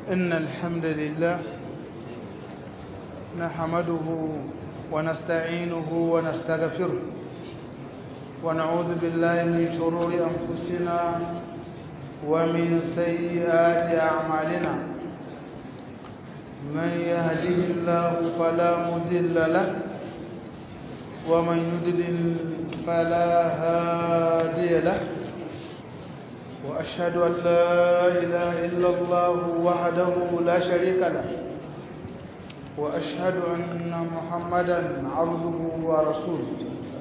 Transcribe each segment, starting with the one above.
إن الحمد لله نحمده ونستعينه ونستغفره ونعوذ بالله من شرور أنفسنا ومن سيئات أعمالنا من يهده الله فلا مضل له ومن يضلل فلا هادي له وأشهد أن لا إله إلا الله وحده لا شريك له وأشهد أن محمدا عبده ورسوله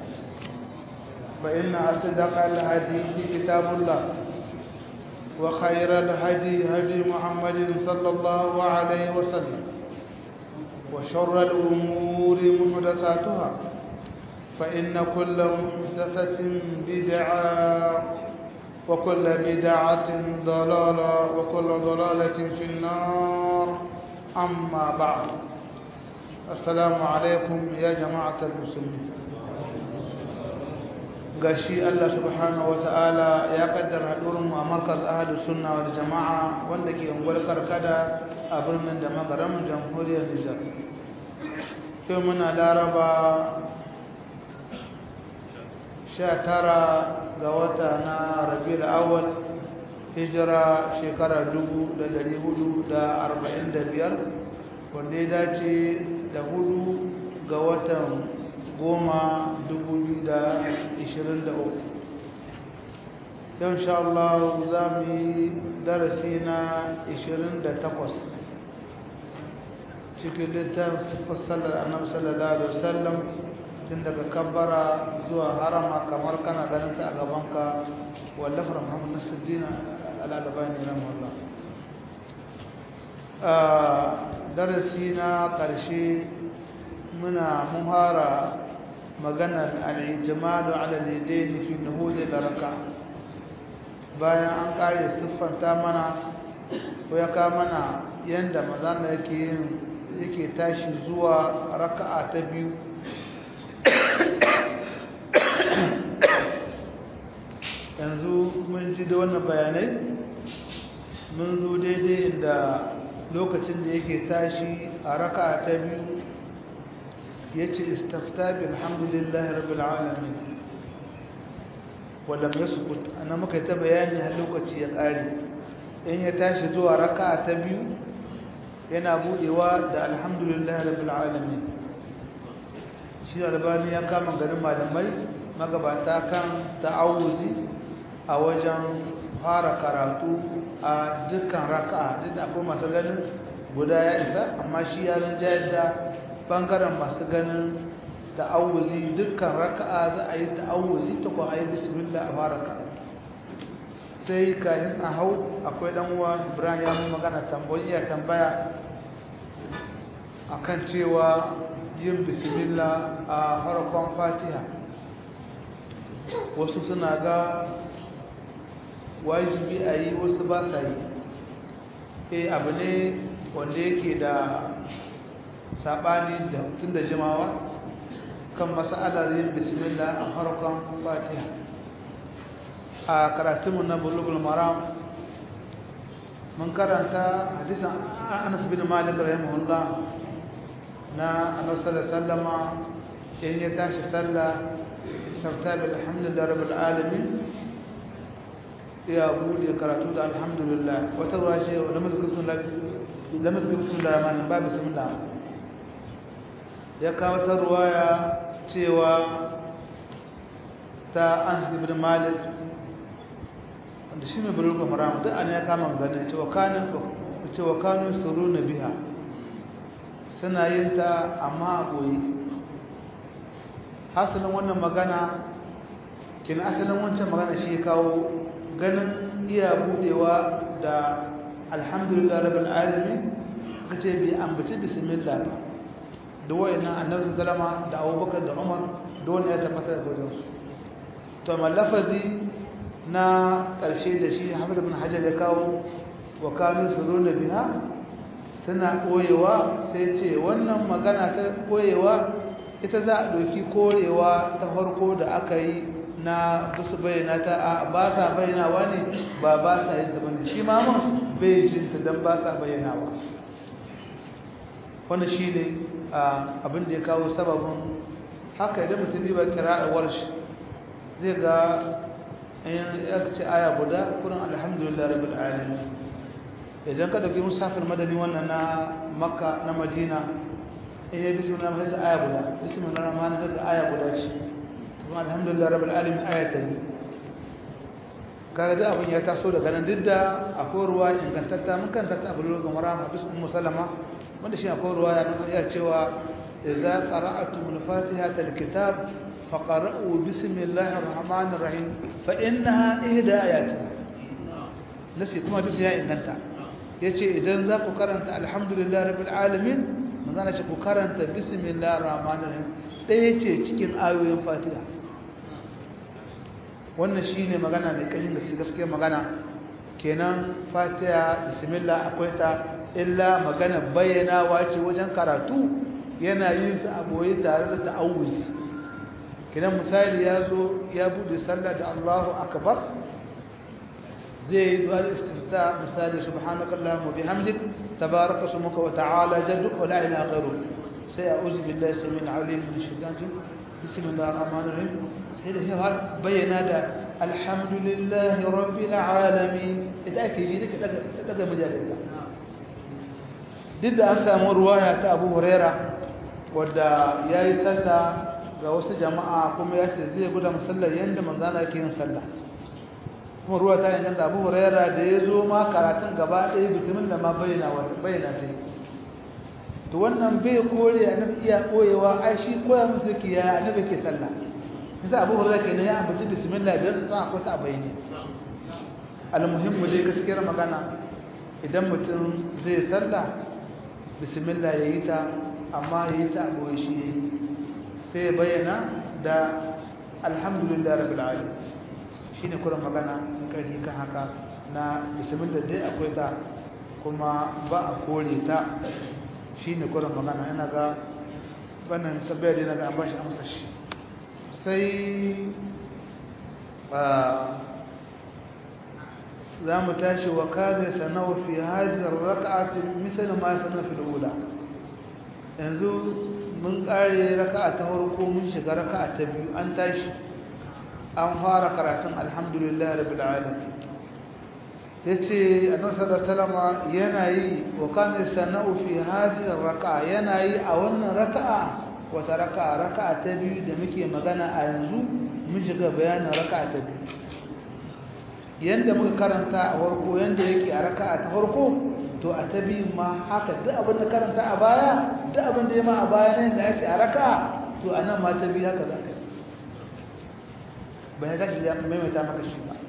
فإن أصدق الحديث كتاب الله وخير الهدي هدي محمد صلى الله عليه وسلم وشر الأمور محدثاتها فإن كل محدثة بدعة وكل بدعة ضلالة وكل ضلالة في النار أما بعد السلام عليكم يا جماعة المسلمين gashi Allah subhanahu wataala ya kaddara hadurin mu a markaz ahlus sunna wal jamaa wanda ke ungwar karkada a birnin da magaram jamhuriyar Nijar sai muna laraba 19 ga wata na Rabiul Awwal hijira shekara 1445 wanda ya dace da 4 ga watan 10/2023 yau insha Allah za mu yi darasi na 28 cikin littafin sifar sallar annabi sallallahu alaihi wasallam tun daga kabbara zuwa harama kamar kana ganin ta a gabanka wallafar Muhammad Nasiruddin al-Albani rahimahullah darasi na ƙarshe muna muhara maganar al-ijmalu ala al-yadayn fi nuhud al-raka bayan an kare siffanta mana ko ya ka mana yanda mazana yake tashi zuwa raka'a ta biyu yanzu mun ji da wannan bayanai mun zo daidai inda lokacin da yake tashi a raka'a ta biyu yace istafta bilhamdulillahi rabbil alamin wala yasqut ana muka ta bayani har lokaci ya kare in ya tashi zuwa raka'a ta biyu yana budewa da alhamdulillahi rabbil alamin shi Albani ya kama garin malamai magabata kan ta'awuzi a wajen fara karatu a dukkan raka'a duk da akwai masu ganin guda ya isa amma shi ya rinjayar da bangaren masu ganin ta'awuzi dukkan raka'a za a yi ta'awuzi ta kuwa a yi bismillah a fara karatu sai kayan a hau akwai dan uwa Ibrahim ya mun magana tambaya akan cewa yin bismillah a harkon Fatiha wasu suna ga wajibi a yi wasu ba sa yi abu ne wanda yake da sabani da tun da jimawa kan mas'alar yin bismillah a harkon Fatiha a karatunmu na Bulughul Maram mun karanta hadisan Anas bin Malik rahimahullah na Annabi sallallahu alaihi wasallama in ya tashi sallah istafta bilhamdulillahi rabbil alamin ya bude karatu da alhamdulillah wata ruwaje da mazkur bismillah rahman ba bismillah ya kawo ta ruwaya cewa ta Anas ibn Malik wanda shi ne Bulughul Maram duk an ya kama ganin cewa kanu suruna biha suna yin ta amma a boye hasalin wannan magana kin asalin wancan magana shi kawo ganin iya budewa da alhamdulillah rabbil alamin suka ce bi ambaci bismillah ba da wayannan annabi sallama da Abubakar da Umar da wannan ya tabbata da gurin su to amma lafazi na karshe da shi Ahmad ibn Hajar ya kawo wa kanu suruna biha suna koyewa sai ce wannan magana ta koyewa ita za a doki korewa ta farko da aka yi na su bayyana ta ba sa bayyanawa ne ba sa yin ta bane shi ma mun bai jin ta dan ba sa bayyanawa wannan shi ne abin da ya kawo sababin haka idan mutum ba kira'awar shi zai ga ya ce aya guda kurin alhamdulillah rabbil alamin idan ka dauki musafir madani wannan na makka na madina in ya bismillah sai aya guda bismillahir rahmanir rahim aya guda ce kuma alhamdulillah rabbil alamin aya ta biyu kaga da abin ya taso daga nan duk da akwai ruwa ingantatta mun kan tatta abu lokacin marama bis ummu salama wanda shi akwai ruwa ya cewa idza qara'atum al-fatihata al-kitab faqra'u bismillahir rahmanir rahim fa innaha ihda ayatin nasi kuma duk ya inganta yace idan za ku karanta alhamdulillah rabbil alamin manzana ce ku karanta bismillahir rahmanir rahim ɗaya ce cikin ayoyin fatiha wannan shine magana mai kashin gaskiya magana kenan fatiha bismillah akwai ta illa magana bayyanawa ce wajen karatu yana yin sa a boye tare da ta'awuzi kenan misali ya zo ya bude sallah da Allahu akbar zai yi du'a istifta misali subhanakallahumma bihamdik tabaraka ismuka wa ta'ala jadduk wa la ilaha ghayruk sai a'udhu billahi samil alim min shaitanir bismillahir rahmanir rahim sai da ya bayyana da alhamdulillahi rabbil alamin idan ake ji daga majalisa duk da an samu ruwaya ta Abu Huraira wadda yayi sallah ga wasu jama'a kuma ya ce zai guda musallar yanda manzana yake yin sallah kuma ruwa ta inganta Abu Huraira da ya zo ma karatun gaba ɗaya bismillah ma bayyana ta to wannan bai kore annabi iya koyewa ai shi koya musu yake ya annabi ke sallah sai Abu Huraira kenan ya ambaci bismillah dan su san akwai ta bayani almuhimmu dai gaskiyar magana idan mutum zai sallah bismillah yayi ta amma yayi ta boye shi sai ya bayyana da alhamdulillah rabbil alamin shine kuran magana kai kan haka na bismillah dai akwai ta kuma ba a kore ta shine kuran magana ina ga wannan tabbaya dai naga an bashi amsa shi sai za mu tashi wa kana sanawa fi hadhihi ar-rak'ati mithla ma sana fi al-ula yanzu mun kare raka'a ta farko mun shiga raka'a ta biyu an tashi an fara karatun alhamdulillah rabbil alamin yace annabi sallallahu alaihi wasallam yana yi wa kana sana'u fi hadhihi ar-raka'a yana yi a wannan raka'a wata raka'a ta biyu da muke magana a yanzu mun shiga bayanin raka'a ta biyu yanda muka karanta a farko yanda yake a raka'a ta farko to a ta biyu ma haka duk abin da karanta a baya duk abin da ya ma a baya ne da ake a raka'a to anan ma ta biyu haka zaka yi bai ga shi ya maimaita maka shi ba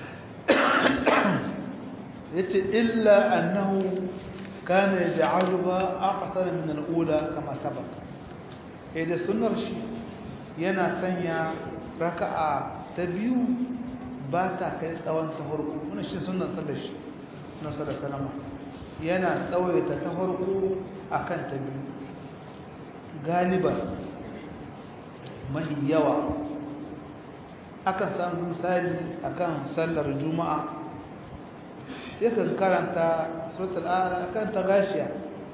yace illa annahu kana yaj'aluha aqsar min al-ula kama sabaq da sunnar shi yana sanya raka'a ta biyu ba ta kai tsawon ta farko wannan shi sunnar sallar shi na sallar salama yana tsawaita ta farko akan ta biyu galiban mahi yawa akan samu misali akan sallar juma'a yakan karanta suratul a'la akan ta gashiya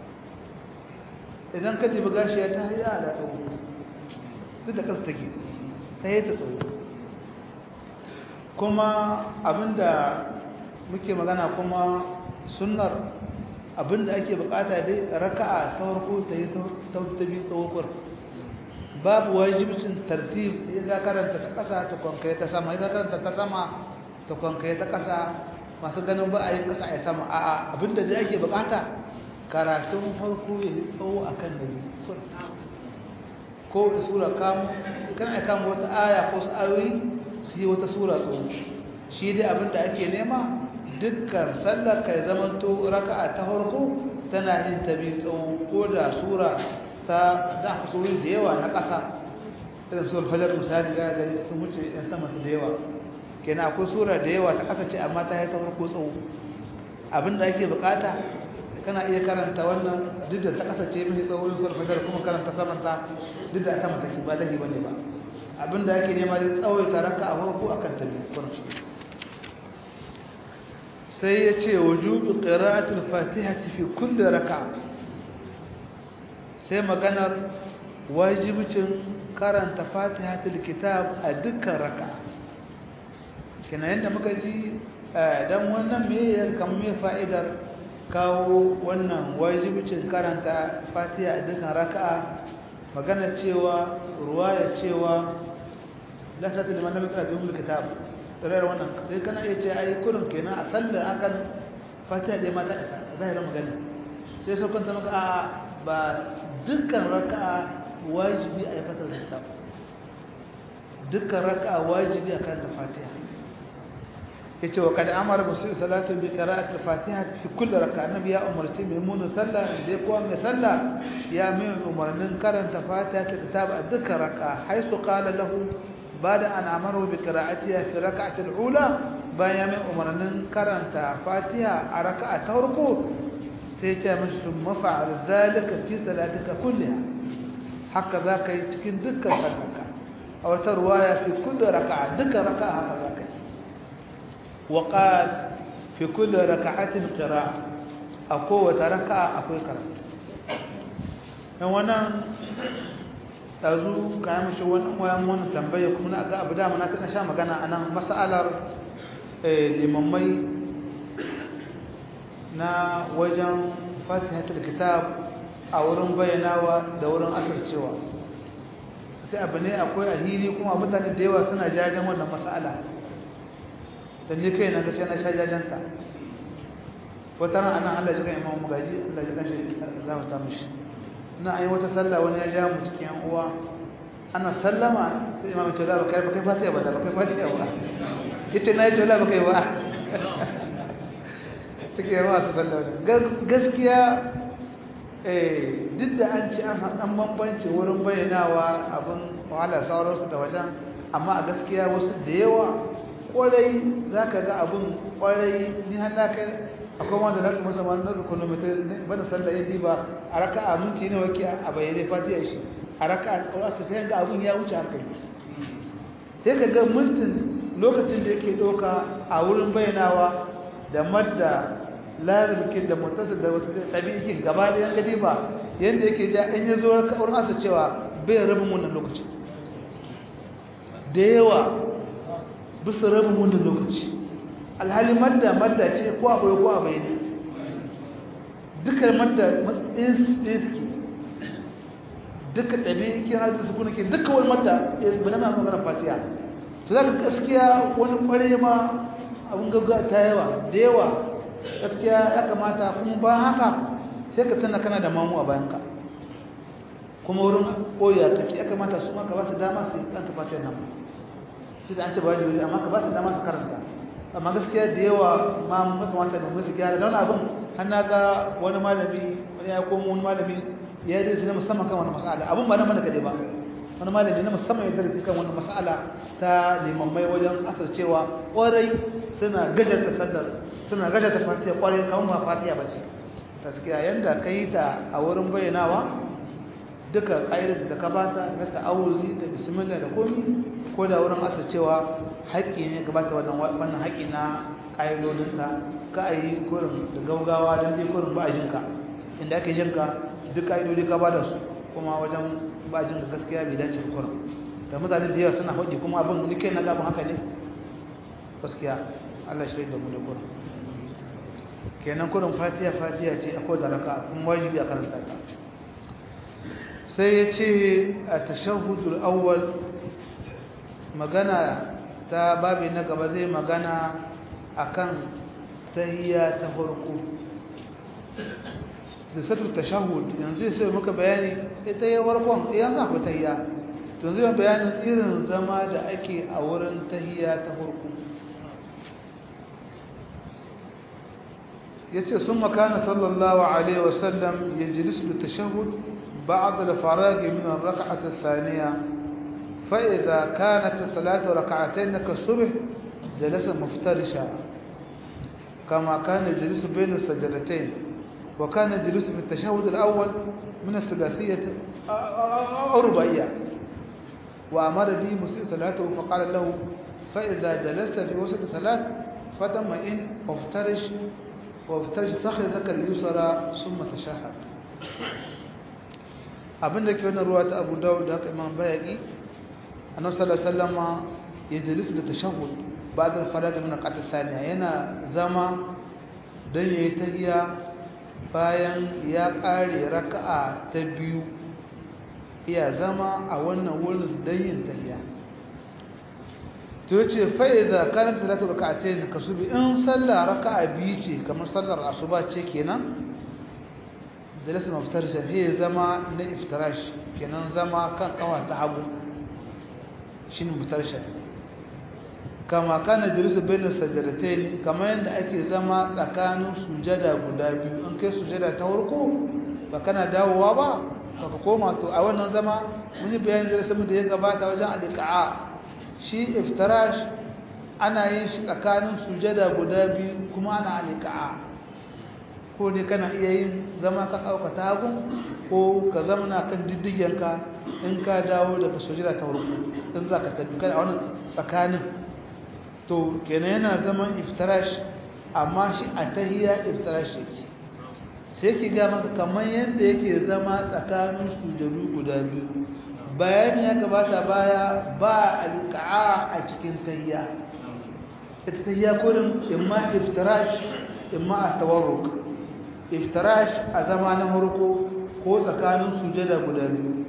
idan ka jibi gashiya ta yi da tsawo duk da kasa take ta yi ta tsawo kuma abinda muke magana kuma sunnar abinda ake bukata dai raka'a ta farko ta yi ta biyu tsawokur babu wajibcin tartib ya karanta ta kasa ta kwankai ta sama ya karanta ta sama ta kwankai ta kasa masu ganin ba a yi kasa ya sama a'a abinda dai ake bukata karatun farko ya yi tsawo a kan nabi ko sura kamu kan ya kama wata aya ko su ayoyi su yi wata sura tsawo shi dai abinda ake nema dukkan sallar ka ya zamanto raka'a ta farko tana yin ta biyu tsawo ko da sura ta da surori da yawa na ƙasa irin surar fajar misali ga gari sun wuce yan sama da yawa kenan akwai sura da yawa ta ƙasa ce amma ta yi ta farko tsawo abinda ake bukata kana iya karanta wannan duk da ta ƙasa ce mai tsawon surar fajar kuma karanta samanta duk da sama take ba lahi bane ba abinda ake nema da tsawaita raka'a farko akan ta biyu kurci sai ya ce wujubu qira'atul fatihati fi kulli raka'a sai maganar wajibcin karanta fatihatul kitab a dukkan raka'a kina yanda muka ji dan wannan me kan me fa'idar kawo wannan wajibcin karanta fatiha a dukkan raka'a magana cewa ruwaya cewa la ta liman lam yaqra bi kitab tsare wannan sai kana iya ce ai kullun kenan a sallar akan fatiha da mata zahirin magana sai so kanta maka a ba dukkan raka'a wajibi a fatar kitab dukkan raka'a wajibi akan ta fatiha yace wa kad amara musalli salatu bi qira'ati al-fatiha fi kulli raka'a nabi ya umarci maimun sallah da ko mai sallah ya mai umarnin karanta fatiha ta kitab a dukkan raka'a haisu qala lahu bada an amaru bi qira'atiha fi rak'ati al-ula bayan mai umarnin karanta fatiha a raka'a ta farko sai ya mishi thumma fa'al zalika fi salatika kulliha haka zaka yi cikin dukkan sallarka a wata ruwaya fi kulli raka'a dukkan raka'a haka zaka yi وقال في كل ركعة قراءة أقوى ركعة أقوى قراءة وانا تازو كان مش وانا تنبيه كنا أبدا منا كنا شام كنا أنا مسألة لممي نا وجن فاتحة الكتاب أورن بيناوا دورن أثر سوا sai abu ne akwai ahili kuma mutane da yawa suna jajen wannan mas'ala dan ne kai na ga sai na sha jajanta wata ran anan Allah ya ga imamu magaji Allah ya kanshi zama ta mishi na ayi wata sallah wani ya ja mu cikin yan uwa ana sallama sai imamu ce la ba kai fatiha ba da ba kai fatiha ba yace na yace la ba kai ba take yawa su sallah gaskiya duk da an ci an bambance wurin bayyanawa abin wahala sauransu da wajen amma a gaskiya wasu da yawa kwarai za ka ga abin kwarai ni hannu kai akwai wanda na kuma sama na kilomita bana sallah ya diba a raka a minti ne wake a bayyane fatiya shi a raka a tsawarsa ta yanga abin ya wuce hankali sai ka ga mintin lokacin da yake ɗauka a wurin bayyanawa da madda larimkin da mutasar da wata ɗabi'ikin gaba da yan gadi ba yadda yake ja in ya zo wurin asa cewa bai rabin wannan lokacin da yawa bisa rabin wannan lokaci alhali madda ce ko abai ko abai ne dukkan madda matsayin ɗaya suke duka ɗabi'ikin hajji su kuna ke dukkan wani madda ya zubina mai magana fatiya to za ka gaskiya wani ƙware ma abin gaggawa ta yawa da yawa gaskiya ya kamata kuma ba haka sai ka tana kana da mamu a bayanka kuma wurin koya kake ya kamata su maka ba su dama su yi ɗan tafatiyar nan shi da an ce ba wajibi amma ka ba su dama su karanta amma gaskiya da yawa ma mu kamata da mu su gyara don abin har na ga wani malami wani ya komo wani malami ya yi darasi na musamman kan wani mas'ala abin ba na mana kaɗai ba wani malami na musamman ya darasi kan wani mas'ala ta limammai wajen asar cewa ƙwarai suna gajarta sallar suna gajarta fatiha ƙwarai kawai ba fatiha ba ce gaskiya yanda ka yi ta a wurin bayyanawa duka ƙa'idar da ka bata na ta'awuzi da bismillah da komi ko da wurin asar cewa haƙƙi ne gabata wannan haƙƙi na ƙa'idodinta ka a yi kurin da gaugawa don dai kurin ba a jinka inda ake jinka duk ƙa'idodi ka bada su kuma wajen ba a jinka gaskiya bai dace kurin da mutane da yawa suna haƙƙi kuma abin ni kai na gaban haka ne gaskiya Allah shi da mu da kurin kenan kurin fatiha ce akwai da raka kuma wajibi a karanta ta sai ya ce a tashahhudul awwal magana ta babi na gaba zai magana akan tahiyya ta farko sisatul tashahhud yanzu sai muka bayani ita ya farkon yanzu akwai tahiyya to zai bayanin irin zama da ake a wurin tahiyya ta farko yace summa kana sallallahu alaihi wasallam yajlisu litashahhud ba'da al-faragh min ar-rak'ah ath-thaniyah فإذا كانت الصلاة ركعتين كالصبح جلس مفترشا كما كان يجلس بين السجدتين وكان يجلس في التشهد الأول من الثلاثية أو رباعية وأمر به مسيء صلاته فقال له فإذا جلست في وسط الصلاة فطمئن وافترش فخذك اليسرى ثم تشهد. abin da ke wannan ruwa ta Abu Dawud da haka Imam Bayhaqi annabi sallallahu alaihi wasallam ya jalisu da tashahhud ba'da al-farag min al-qat thaniya yana zama dan yayi tahiyya bayan ya kare raka'a ta biyu iya zama a wannan wurin dan yin tahiyya to yace fa idza kanat salatu rak'atayn kasubi in salla raka'a biyu ce kamar sallar asuba ce kenan jalasa maftarisha he zama na iftirash kenan zama kan kawa ta hagu shine maftarisha kama kana jalasa bainas sajdatayn kama yanda ake zama tsakanin sujada guda biyu in kai sujada ta farko ba kana dawowa ba ka koma to a wannan zama mun yi bayanin jalasa da ya gabata wajen al-iqa shi iftirash ana yin shi tsakanin sujada guda biyu kuma ana al-iqa ko ne kana iya yin zama ka ɗauka ta hagu ko ka zamana kan diddigenka in ka dawo daga sujada ta farko in za ka tafi a wannan tsakanin to kenan yana zaman iftirash amma shi a tahiyya iftirash yake sai ki ga maka kamar yadda yake zama tsakanin sujadu guda biyu bayani ya gabata baya ba alƙa'a a cikin tahiyya ita tahiyya kurin imma iftirash imma at-tawarruk iftirash a zama na farko ko tsakanin sujada guda biyu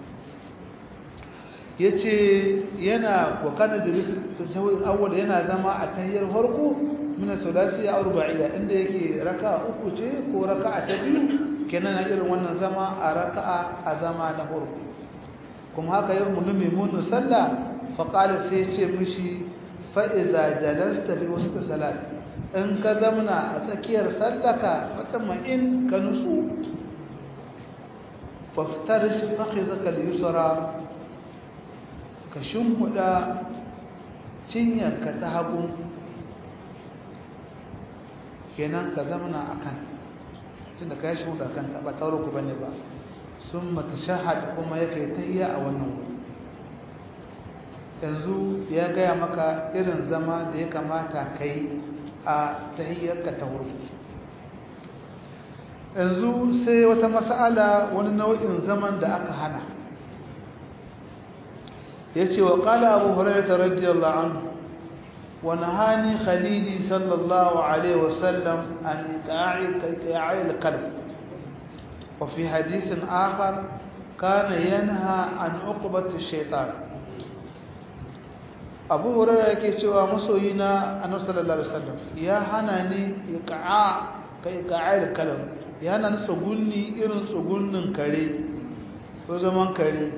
yace yana wakana da tasawwur awwal yana zama a tahiyyar farko min as-sulasiyya aw ruba'iyya inda yake raka'a uku ce ko raka'a ta biyu kenan irin wannan zama a raka'a a zama na farko kuma haka yau mun mun sallah fa qala sai ce mishi fa idza jalasta bi wasat salat in ka zamna a tsakiyar sallaka fatama'in ka nusu faftarish fakhidhaka al-yusra ka shimfuda cinyarka ta hagu kenan ka zamna akan tunda ka yi shimfuda akan ta ba tauro ku bane ba summa tashahhad kuma yake tahiyya a wannan wuri yanzu ya gaya maka irin zama da ya kamata kai a tahiyyarka ta wuri yanzu sai wata mas'ala wani nau'in zaman da aka hana yace wa qala abu hurairah radiyallahu anhu wa nahani khalili sallallahu alaihi wasallam an iqa'i al-qalb wa fi hadith akhar kana yanha an uqbati ash-shaytan abu hurairah yake cewa masoyina annabi sallallahu alaihi wasallam ya hana ni iqa'il kalam ya hana ni tsugunni irin tsugunnin kare ko zaman kare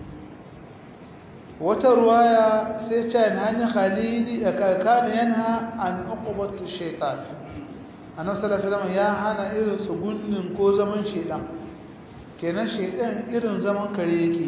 wata ruwaya sai ta hanya khalili kana yanha an uqbati shaytan annabi sallallahu alaihi wasallam ya hana irin tsugunnin ko zaman shedan kenan shedan irin zaman kare yake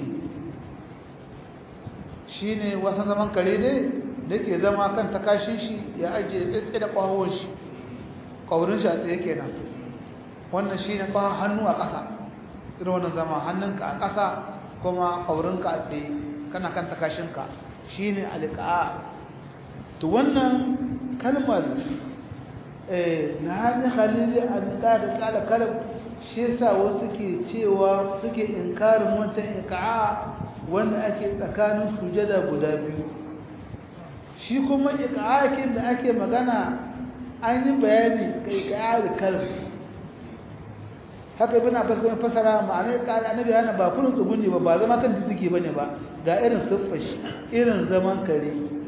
shi ne wasan zaman kare ne da ke zama kan takashin shi ya ajiye tsaye da ƙwahon shi ƙaurin shi a tsaye kenan wannan shi ne ƙwahon hannu a ƙasa irin wannan zama hannunka a ƙasa kuma ƙaurinka a tsaye kana kan takashinka shi ne alƙa'a to wannan kalmar na hannun halili a niƙa da ƙala kalam shi yasa wasu ke cewa suke inkarin wancan iƙa'a wanda ake tsakanin sujada guda biyu shi kuma iqa'akin da ake magana an yi bayani iqa'al kalb haka ibn Abbas bin fasara ma'ana iqa'al annabi yana ba kullun tsugunni ba zama kan diddigi bane ba ga irin siffar shi irin zaman kare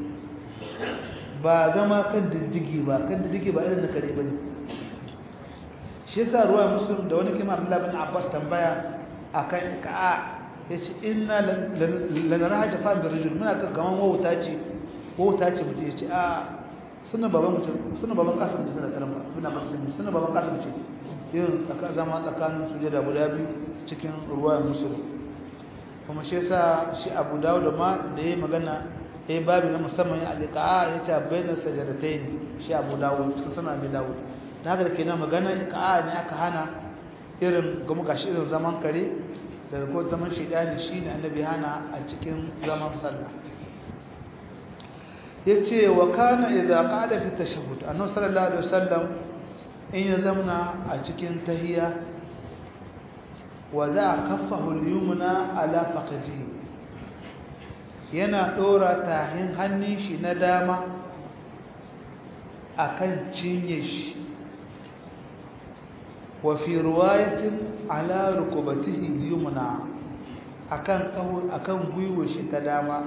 ba zama kan diddigi ba irin na kare bane shi yasa ruwa muslim da wani kima Abdullah bin Abbas tambaya akan iqa'a yace inna lanaraha jafan bi rajul muna ga gaman wauta ce mutum yace a sunan baban kasim da sunan karamba muna musulmi sunan baban kasim ce yin zama tsakanin sujada guda biyu cikin ruwayar musulmi kuma shi yasa shi Abu Dawud ma da yayi magana babu na musamman ya alqa yace bayna sajadatayn shi Abu Dawud cikin sunan Abu Dawud da haka kenan magana iqa ne aka hana irin gashi irin zaman kare daga ko zaman shaidani shine annabi hana a cikin zaman sallah yace wa kana idza qada fi tashahhud annabi sallallahu alaihi wasallam in ya zamna a cikin tahiyya wada kaffahu al-yumna ala fakhidhihi yana dora tahin hannun shi na dama akan cinye shi wa fi riwayatin ala rukubatihi al-yumna akan gwiwar shi ta dama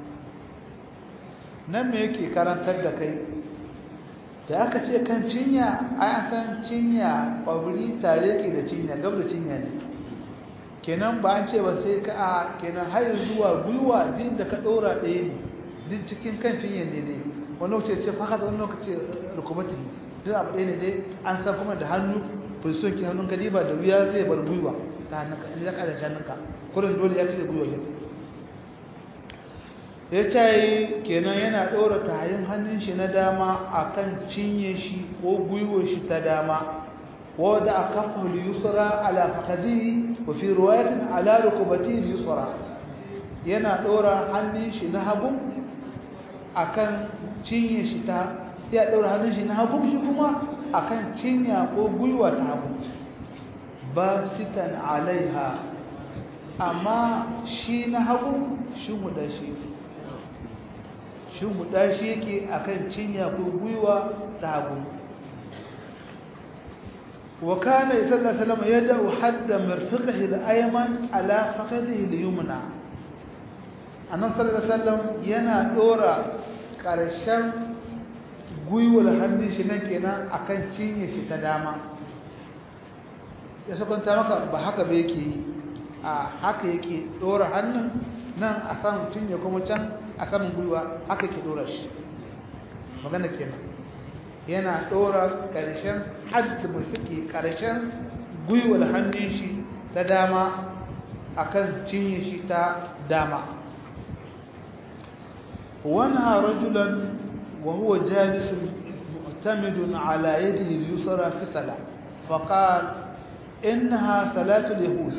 nan me yake karantar da kai da aka ce kan cinya ai san cinya kwabri tare ke da cinya gab da cinya ne kenan ba an ce ba sai ka a kenan har zuwa gwiwa din da ka dora ɗaya ne din cikin kan cinya ne ne wani lokaci ce fakat wani lokaci rukubati duk abu ɗaya ne dai an san kuma da hannu fulson ki hannun kadiba da wuya zai bar gwiwa ta hannunka in ya kada hannunka kurin dole ya kaje gwiwa ne ya ce kenan yana ɗora tayin hannun shi na dama akan cinye shi ko gwiwar shi ta dama ووضع كفه اليسرى على فخذه وفي رواية على ركبته اليسرى yana ɗora hannun shi na hagu akan cinye shi ta ya ɗora hannun shi na hagu shi kuma akan cinya ko gwiwa ta hagu ba sitan alaiha amma shi na hagu shi muda shi yake akan cinya ko gwiwa ta hagu وكان صلى الله عليه وسلم يدعو حد مرفقه الأيمن على فخذه اليمنى أنه صلى الله عليه وسلم ينا دورا كارشان gwiwar hannun shi nan kenan akan cinye shi ta dama ya sakwanta maka ba haka ba yake yi a haka yake dora hannun nan a samun cinye kuma can a samun gwiwa haka yake dora shi magana kenan yana dora karshen hadda mafiki karshen gwiwar hannun shi ta dama akan cinye shi ta dama wana rajulan وهو جالس معتمد على يده اليسرى في صلاة فقال إنها صلاة اليهود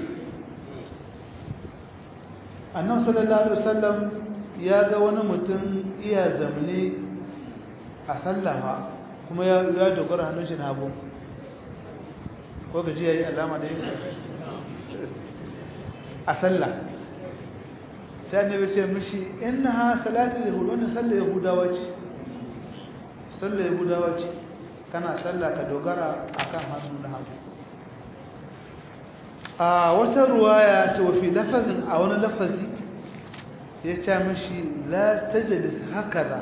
النبي صلى الله عليه وسلم يا جوانا متن يا زمني أصلها كما يا دوغرا هنوشن هابو وكجي أي علامة دي أصلها sai annabi ce mishi innaha salatu yahud wannan sallar yahudawa ce sallar yahudawa ce kana sallah ka dogara akan hannu na hagu a wata ruwaya ta wafi lafazin a wani lafazi ya ce mishi la tajlis hakaza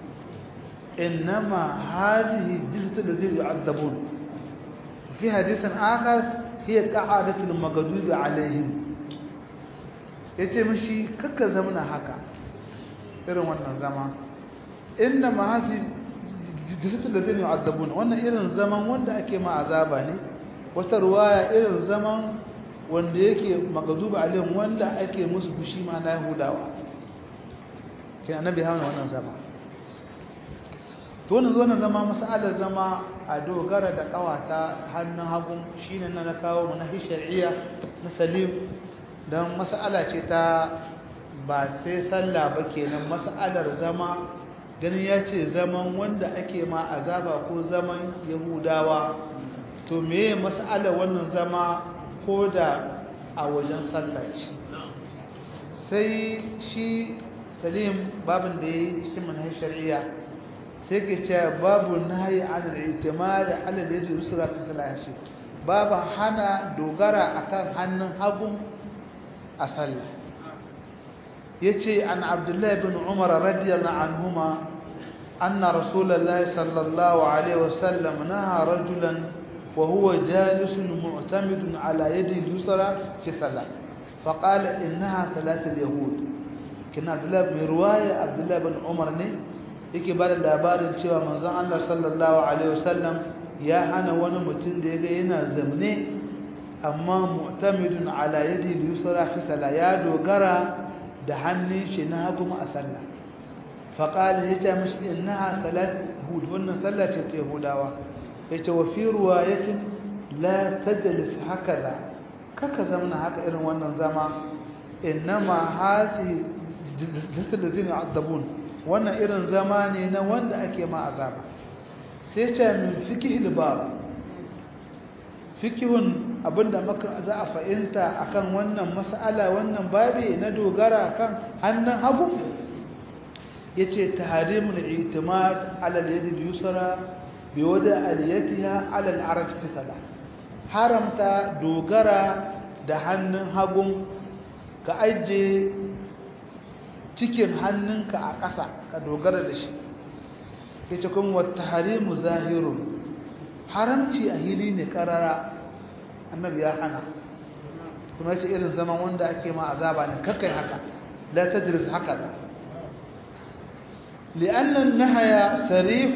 innama hadhihi jilsatu allati yu'adzabun fi hadithin akhar hiya qa'adatul maghdubi alaihim ya ce mashi kakka zamana haka irin wannan zama inda ma hazi jisatu da zai yu'azzabuna wannan irin zaman wanda ake ma azaba ne wata ruwaya irin zaman wanda yake magaduba alayhim wanda ake musu fushi ma na yahudawa ke annabi hawa wannan zama to wannan zama mas'alar zama a dogara da kawata hannun hagu shine na kawo mana shari'a na salim don mas'ala ce ta ba sai sallah ba kenan mas'alar zama ganin ya ce zaman wanda ake ma azaba ko zaman yahudawa to meye mas'alar wannan zama ko da a wajen sallah ce sai shi salim babin da ya yi cikin manhaj shari'a sai ke ce babu nahyi anil i'timad ala yadi yusra fi salati babu hana dogara akan hannun hagu أصلى يتي عن عبد الله بن عمر رضي الله عنهما أن رسول الله صلى الله عليه وسلم نهى رجلا وهو جالس معتمد على يده اليسرى في صلاة فقال إنها صلاة اليهود كان عبد الله بن رواية عبد الله بن عمر yake ba da labarin cewa manzon Allah sallallahu alaihi wasallam ya hana wani mutum da yana zamne amma mu'tamidun ala yadi al-yusra fi salat ya dogara da hannun shi na hagu a sallah fa qala yace mishi innaha salat hud wannan sallah ce ta yahudawa yace wa fi riwayatin la tajlis hakaza kaka zamna haka irin wannan zama innama hati jisal ladina azabun wannan irin zama ne na wanda ake ma azaba sai ce min fiqhil bab fiqhun abinda maka za a fahimta akan wannan mas'ala wannan babi na dogara kan hannun hagu yace tahrimul i'timad ala al-yad al-yusra bi wada al-yatiha ala al-arj fi salah haramta dogara da hannun hagun ka aje cikin hannunka a ƙasa ka dogara da shi yace kuma wat tahrimu zahirun haramci a hili ne karara annabi ya hana kuma yace irin zaman wanda ake ma azaba ne kakai haka la tadris haka لأن النهي صريح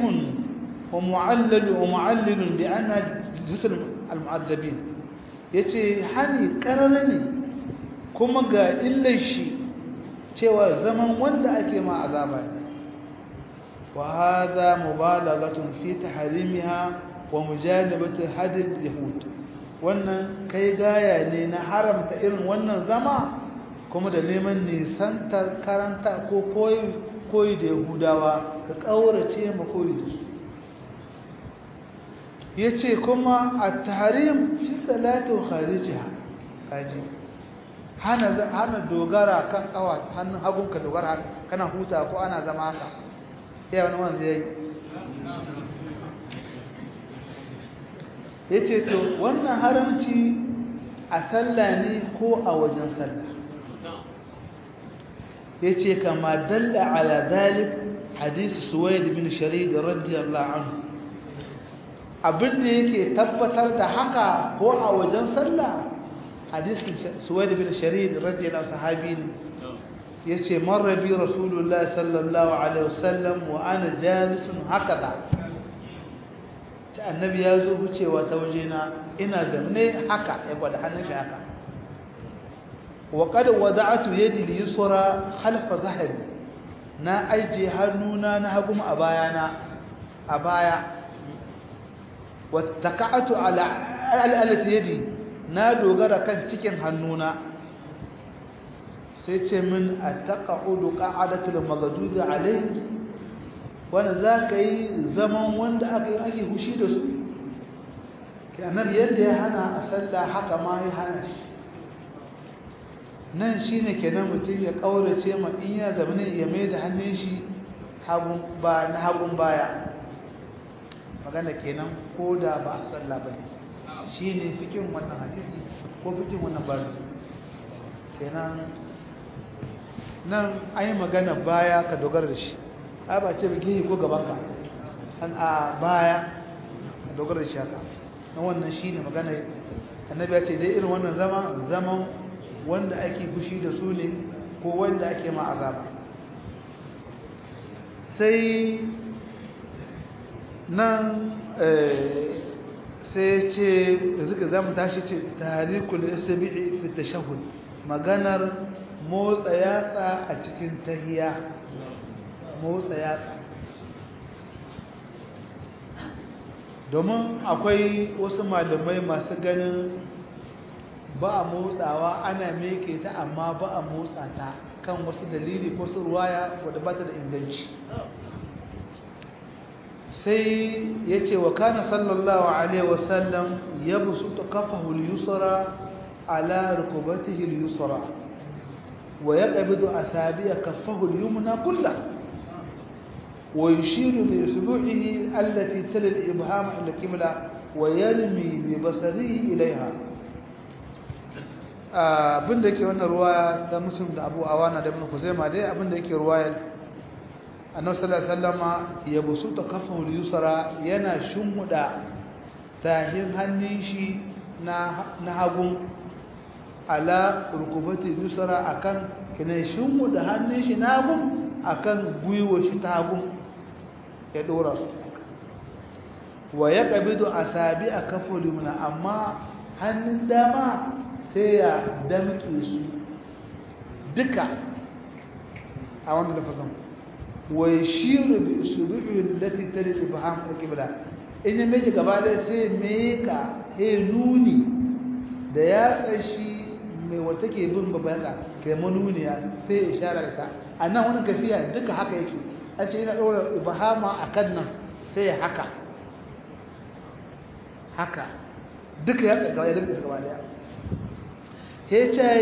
ومعلل بأنها جسر المعذبين yace hani karara ne kuma ga illar shi cewa zaman wanda ake ma azaba ne wa hadha mubalaghatun fi tahrimiha wa mujanabati hadid yahud wannan kai gaya ne na haramta irin wannan zama kuma da neman nisantar karanta ko koyi da yahudawa ka kaurace ma koyi da su yace kuma at-tahrim fi salati wa kharijiha kaji hana dogara kan kawa hannun hagunka dogara kana huta ko ana zama haka sai wani wanda yayi yace to wannan haramci a sallah ne ko a wajen sallah yace kama dalla ala dalik hadith suwaid bin sharid radiyallahu anhu abinda yake tabbatar da haka ko a wajen sallah hadisin suwaid bin sharid radiyallahu sahabi yace marra bi rasulullahi sallallahu alaihi wasallam wa ana jalisun hakada ta annabi ya zo wucewa ta wajena ina zamne haka ya gwada hannun shi haka wa qad wada'tu yadi al-yusra khalfa zahri na aije hannuna na hagu a bayana a baya wattaka'tu ala alati yadi na dogara kan cikin hannuna sai ce min attaqa'udu qa'adatul maghdud alayhi wanda zaka yi zaman wanda ake hushi da su kenan yadda ya hana a sallah haka ma ya hana shi nan shine kenan mutum ya kaurace ma in ya zamane ya mai da hannun shi hagun baya magana kenan ko da ba a sallah bane shine fikin wannan hadisi ko fikin wannan babu kenan nan ai magana baya ka dogara da shi ai ba ce bige ko gaban ka an a baya ka dogara da shi haka nan wannan shine magana annabi ya ce dai irin wannan zaman wanda ake fushi da su ne ko wanda ake ma azaba sai nan sai ce da suka zamu tashi ce tarikul isbi'i fi tashahhud maganar motsa yatsa a cikin tahiyya motsa yatsa domin akwai wasu malamai masu ganin ba a motsawa ana meke ta amma ba a motsa ta kan wasu dalili ko su ruwaya wadda ba ta da inganci sai ya ce wa kana sallallahu alaihi wasallam ya busu ta kafahu yusra ala rukubatihi yusra wa yaqbidu asabi'a kaffahu al-yumna kullah wa yushiru bi usbu'ihi allati tali al-ibham ila qibla wa yarmi bi basarihi ilayha abinda yake wannan ruwaya ta Muslim da Abu Awana da Ibn Khuzaimah dai abinda yake ruwayar Annabi sallallahu alaihi wasallama ya busuta kafahu al-yusra yana shumuda tahin hannun shi na hagun ala rukubati yusra akan kina shumuda hannun shi na hagun akan gwiwo shi ta hagun ya dora su wa yaqbidu asabi'a kafahu al-yumna amma hannun dama sai ya damke su duka a wannan lafazin wa yashiru bi usbu'i allati tali ibham al-qibla in ya meje gaba da sai meka he nuni da yatsa shi mai wata ke bin babaka kai manuniya sai ya ishara da ta a nan wani gafiya duka haka yake an ce yana ɗora ibahama a kan nan sai ya haka haka duka ya tsaga ya rinka gaba daya ya ce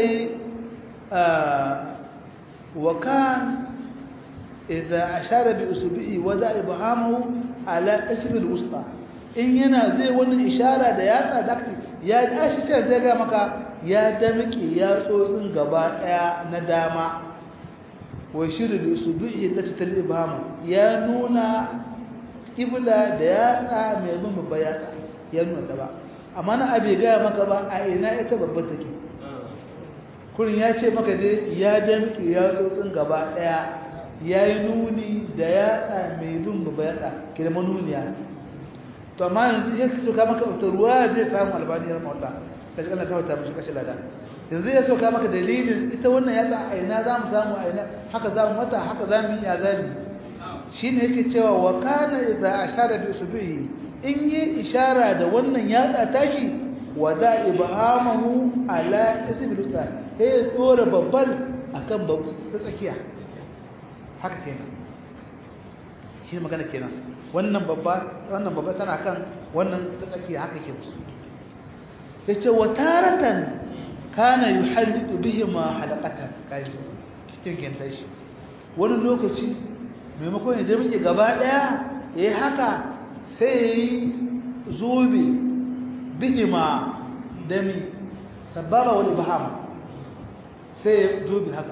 wa kan idza ashara bi usbi'i wa da ibhamahu ala ismi al-wusta in yana zai wani ishara da yatsa da ya dashi sai zai ga maka ya damike ya tsotsin gaba daya na dama wa shiru bi usbi'i da ta ibham ya nuna kibla da yatsa mai bin babba yatsa ya nuna ta ba amma na abe ga maka ba a ina ita babba take kurin ya ce maka dai ya damike ya tsotsin gaba daya ya yi nuni da yatsa mai bin babba yatsa ke da manuniya to amma yanzu ya soka maka wata ruwa zai samu albaniyar mawalla ta ji Allah kawai ta mashi kashe lada yanzu ya soka maka dalilin ita wannan yatsa a ina za mu samu a ina haka za mu mata haka za mu yi ya za mu shi ne yake cewa wa kana idza ashara bi usbihi in yi ishara da wannan yatsa tashi wa da ibhamahu ala ismi lusa sai ya tsora babban akan babu ta tsakiya haka kenan shi magana kenan wannan babba tana kan wannan ta tsakiya haka ke musu yace wa taratan kana yuhallidu bihima halaqatan kai cikin genta shi wani lokaci maimakon ya jami'i gaba daya yayi haka sai yayi zobe bihima dami sababa wal ibham sai zobe haka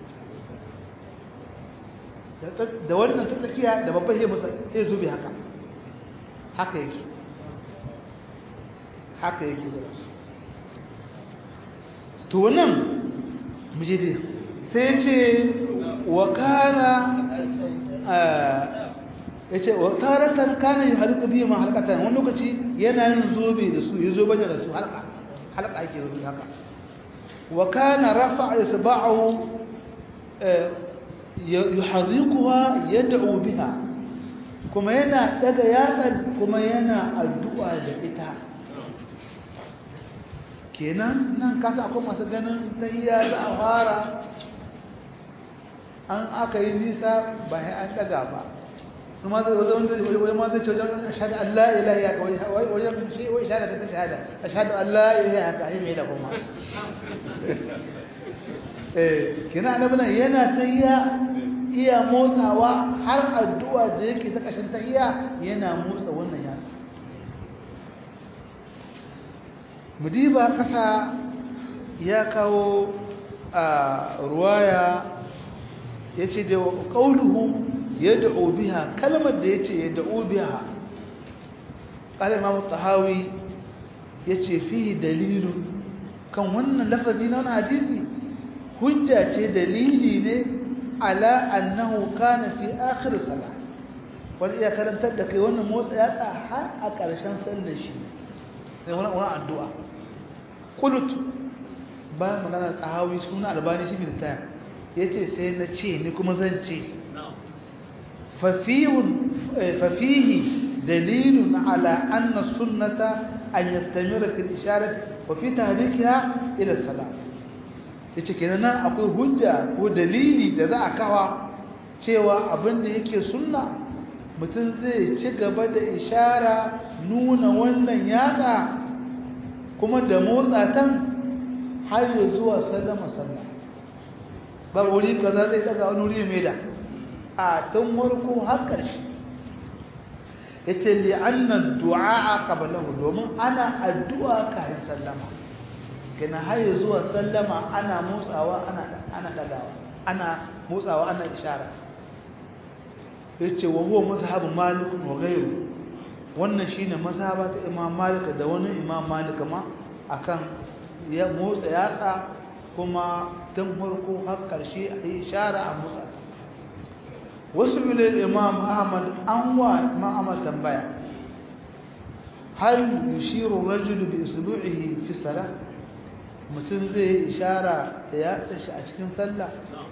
da wannan ta tsakiya da babban shi masa sai zubi haka haka yake to wannan mujidi sai ce wa kana yace wa taratan kana yuhalqu bihi ma halqatan wani lokaci yana yin zobe da su yazo bane da su halqa yake zobe haka wa kana rafa'a isba'ahu yuhadhiquha yad'u biha kuma yana daga yatsa kuma yana addu'a da ita kenan nan kasa akwai masu ganin tahiyya da fara an aka yi nisa ba sai an daga ba kuma zai wai ma zai ce wajen ashhadu an la ilaha illa Allah wajen shi wai shahada ta shahada ashhadu an la ilaha illa Allah mai da kuma kina annabi yana tahiyya iya motsawa har addu'a da yake ta kashin tahiyya yana motsa wannan yatsa mudiba kasa ya kawo a ruwaya yace da qauluhu yad'u biha kalmar da yace yad'u biha qala imam at-tahawi yace fihi dalilun kan wannan lafazi na wannan hadisi hujja ce dalili ne ala annahu kana fi akhir salat wani iya karantar da kai wannan motsa yatsa har a ƙarshen sallar shi sai wannan addu'a qulut ba magana tahawi suna albani shi bin tayar yace sai na ce ni kuma zan ce fa fihi dalilun ala anna sunnata an yastamira fi al-isharati wa fi tahrikiha ila salat yace kenan akwai hujja ko dalili da za a kawa cewa abinda yake sunna mutum zai ci gaba da ishara nuna wannan yatsa kuma da motsa tan har ya zuwa sallama sallah ba wuri kaza zai daga wani wuri mai da a tun warko har karshe yace li anna du'a qablahu domin ana addu'a kafin sallama kina har zuwa sallama ana motsawa ana dagawa ana motsawa ana ishara yace wa huwa mazhabu malik wa ghayru wannan shine mazhaba ta imam malik da wani imam malik ma akan ya motsa yatsa kuma tun farko har karshe a yi ishara a motsa wasu bilal imam ahmad an wa imam ahmad tambaya hal yushiru rajulu bi isbu'ihi fi salat mutum zai ishara da yatsa shi a cikin sallah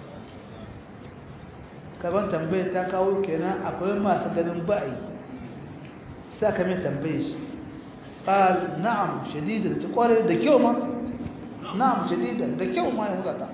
kaban tambaye ta kawo kenan akwai masu ganin ba'i sai ka mai tambaye shi qal na'am shadidan ta kware da kyau ma na'am shadidan da kyau ma ya muzata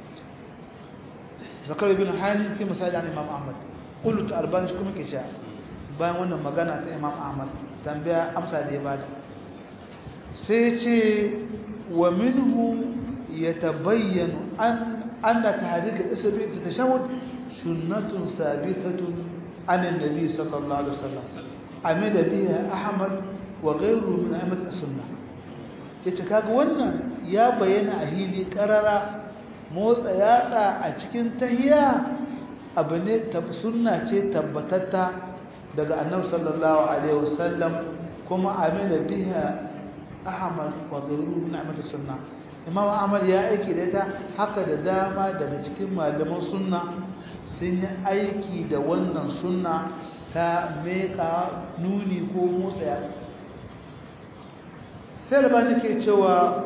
zakar ibn hani fi misali an imam ahmad qultu albani kuma ke sha bayan wannan magana ta imam ahmad tambaya amsa da ya bada sai ce wa minhu yatabayyanu anna tahdid al-isbi fi tashahhud sunnatun sabitatun an an-nabi sallallahu alaihi wasallam amida biha ahmad wa ghayruhu min a'immat as-sunnah yace kaga wannan ya bayyana a hili karara motsa yatsa a cikin tahiyya abu ne sunna ce tabbatatta daga annabi sallallahu alaihi wasallam kuma amina biha ahmad wa ghayruhu min a'immat as-sunnah imam ahmad ya aiki da ita haka da dama daga cikin malaman sunna sun yi aiki da wannan sunna ta meka nuni ko motsa yatsa sai da ba nake cewa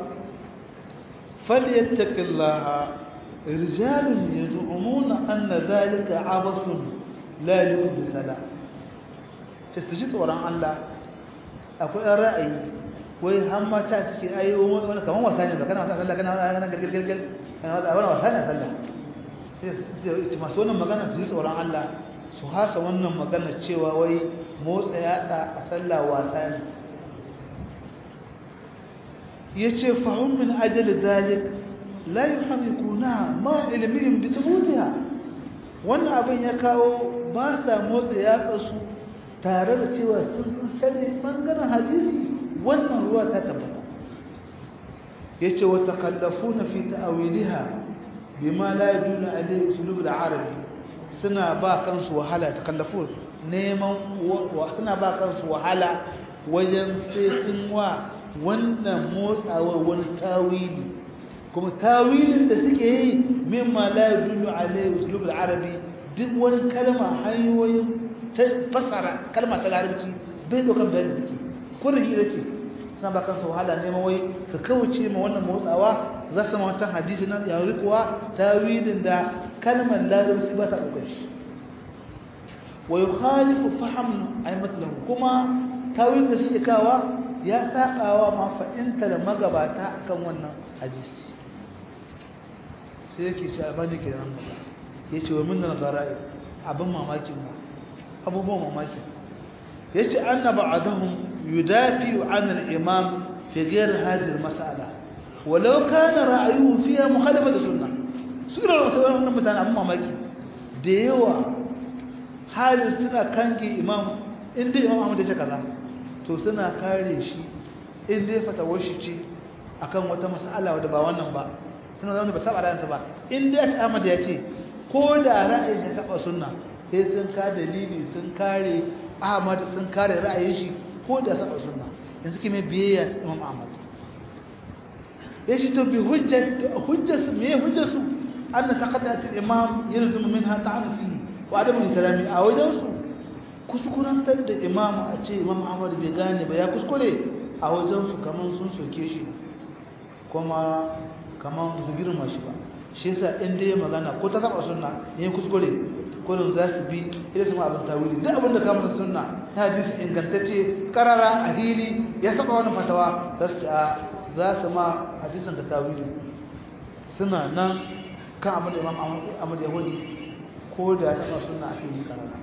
falyattaqillaha rijalun yaz'umuna anna zalika abasun la yuhdi sala tastaji tsoron Allah akwai ra'ayi wai har mata suke ayo wani kaman wasa ne kana wasa sallah kana galgalgal kana wasa ne sallah sai masu wannan magana su ji tsoron Allah su hasa wannan magana cewa wai motsa yatsa a sallah wasa ne yace fahum min ajal dalik la yuharrikuna ma ilmihim bi thubutiha wannan abin ya kawo ba sa motsa yatsa su tare da cewa sun sani bangaren hadisi wannan ruwa ta tabbata yace wa takallafuna fi ta'wiliha bima la yadullu alayhi uslub al-arabi suna ba kansu wahala takallafun neman suna ba kansu wahala wajen sai sun wa wannan motsawar wani tawili kuma tawilin da suke yi mimma la yadullu alayhi uslub al-arabi duk wani kalma hanyoyin fasara kalma ta larabci bai dokan bayani take kurin hira ce suna ba kansu wahala neman wai su kauce ma wannan motsawa za su ma wannan hadisi na yari kuwa tawilin da kalmar larabci ba ta ɗaukar shi wa yukhalifu fahm aimat lahu kuma tawilin da suke kawa ya sabawa ma fa'intar magabata akan wannan hadisi sai yake ce albani kenan yace wa minna gara'i abin mamakin mu abubuwan mamakin yace anna ba'dahum yudafi'u 'an al-imam fi ghayr hadhihi al-mas'ala walau kana ra'yuhu fiha mukhalafat sunnah sura wannan mutane abin mamaki da yawa halin suna kange imam inda imam Ahmad ya ce kaza to suna kare shi inda ya fatawar shi ce akan wata mas'ala wadda ba wannan ba suna zama ba saba ra'ayinsa ba inda ya Ahmad ya ce ko da ra'ayin ya saba sunna sai sun ka dalili sun kare Ahmad sun kare ra'ayin shi ko da saba sunna yanzu kime biyayya imam Ahmad yashi to bi hujjatu me hujjatu an taqaddat al-imam yalzamu minha ta'anufi wa adamu ihtirami a wajensu kuskurantar da imam a ce imam Ahmad bai gane ba ya kuskure a wajensu kaman sun soke shi kuma kaman su girma shi ba shi yasa in dai magana ko ta saba sunna ne kuskure kullun za su bi idan su ma abin tawili duk abin da ka masa sunna ta hadisi ingantacce karara a hili ya saba wannan fatawa za su ma hadisin da tawili suna nan kan abin da imam Ahmad Yahudi ko da ya saba sunna a fili karara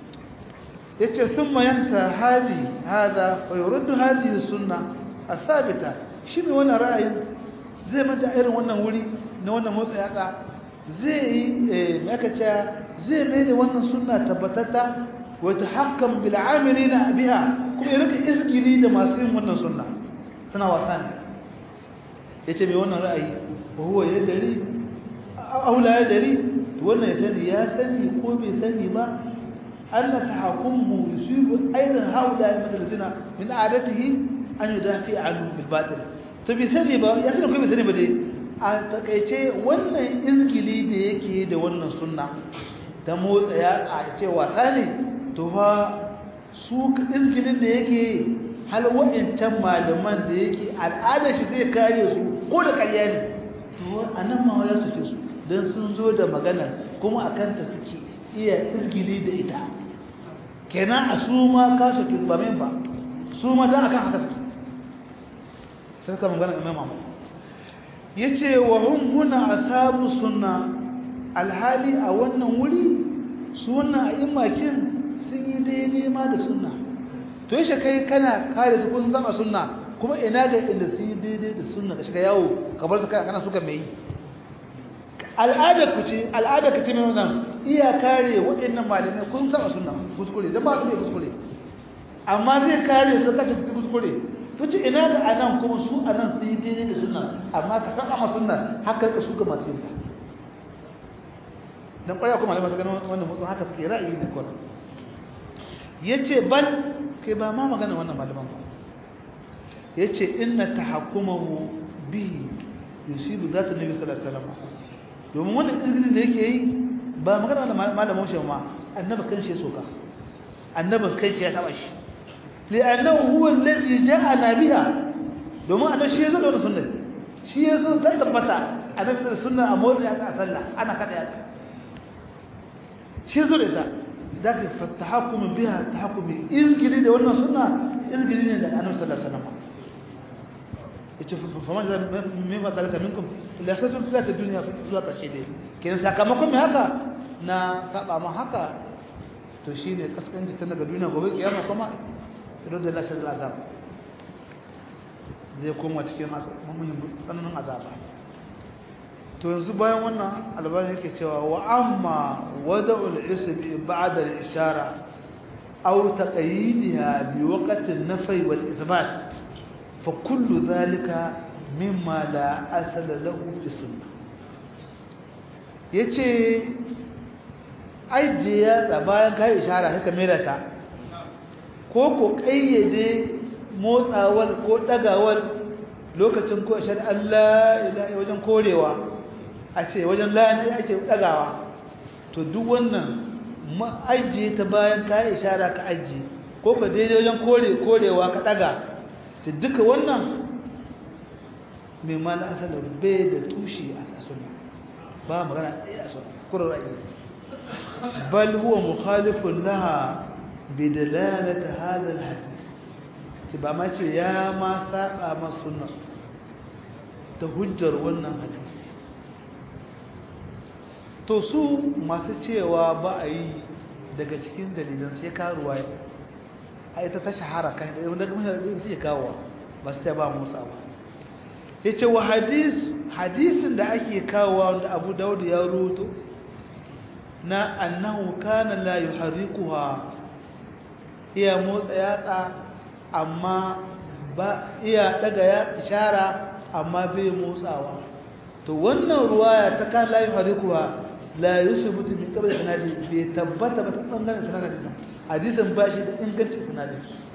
yace thumma yansa hada fa yurdu hadhihi sunna as-sabita shi ne wannan ra'ayin zai manta irin wannan wuri na wannan motsa yaka zai yi ce zai mai da wannan sunna tabbatatta wa tahakkam bil amilina biha kuma ya rika izgili da masu yin wannan sunna tana wasa ne yace mai wannan ra'ayi wa huwa yadari aw la yadari wannan ya sani ko bai sani ba anna tahakkumu yusibu aidan haula madalina min adatihi an yudafi anhu bil batil to bai sani ba ya sani ko bai sani ba dai a takeice wannan izgili da yake da wannan sunna ta motsa ya a ce wasa ne to fa su izgilin da yake hal wa'incan malaman da yake al'adar shi zai kare su ko da ƙarya ne to anan ma ya suke su dan sun zo da magana kuma akan ta suke iya izgili da ita kenan a su ma ka suke ba men ba su ma dan akan haka suke sai ka magana Imam Ahmad yace wa hum huna ashabu sunna alhali a wannan wuri sunna a'immakin sun yi daidai ma da sunna to yace kai kana kare su kun zama sunna kuma ina ga inda sun yi daidai da sunna ka shiga yawo ka bar su kai kana suka mai al'ada ku ce mai wannan iya kare waɗannan malamai kun zama sunna kuskure dan ba su da kuskure amma zai kare su kace kuskure fice ina da anan kuma su anan sun yi daidai da sunna amma ka saka ma sunna haka ka su ga masu yin ta dan kwaya kuma malamai suka wannan mutum haka suke ra'ayi ne kuma yace bal kai ba ma magana wannan malaman ba yace inna tahakkumahu bihi yusibu zata nabi sallallahu alaihi wasallam domin wannan izinin da yake yi ba magana wannan malamin shi ma annabi kan shi soka annabin kai shi ya taba shi li'annahu huwa allazi ja'ana biha domin annabi shi yazo da wannan sunna shi yazo da tabbata annabi da sunna a motsi a sallah ana kada ya shi yazo da ita zaka fatahakkum biha tahakkumi izgili da wannan sunna izgili ne da annabi sallallahu alaihi wasallam yace fa man me ba dalaka minkum illa khazun fi dunya zuwa karshe dai kenan sakamakon me haka na saba ma haka to shine kaskanci tun daga duniya gobe kiyama kuma idan da lashar azab zai koma cikin muhimmin tsananin azaba to yanzu bayan wannan albani yake cewa wa amma wada'ul isbi ba'da al-ishara aw taqyidiha bi waqti an-nafy wal isbat fa kullu dhalika mimma la asala lahu fi sunnah yace aijiya da bayan kai ishara haka mera ta ko kayyade motsawar ko dagawar lokacin ko ashhadu an la ilaha wajen korewa a ce wajen la ne ake dagawa to duk wannan ajiye ta bayan kai ishara ka ajiye ko ka daidai wajen korewa ka daga to duka wannan mai mala asala bai da tushe a sunna ba magana a sunna kurar ra'ayi bal huwa mukhalifun laha bidalalati hadha alhadith ba ma ce ya ma saba ma sunna ta hujjar wannan hadisi to su masu cewa ba a yi daga cikin dalilan sai karuwa a ita ta shahara kan da wanda kuma sai kawo ba sai ba musa ba yace wa hadisin da ake kawo wanda Abu Dawud ya ruwato na annahu kana la yuharrikuha iya motsa yatsa amma ba iya daga ya ishara amma bai motsawa to wannan ruwaya ta kan la yuharrikuha la yusubutu bi qabl sanadi bai tabbata ba ta bangaren sanadi hadisin ba shi da ingancin sanadi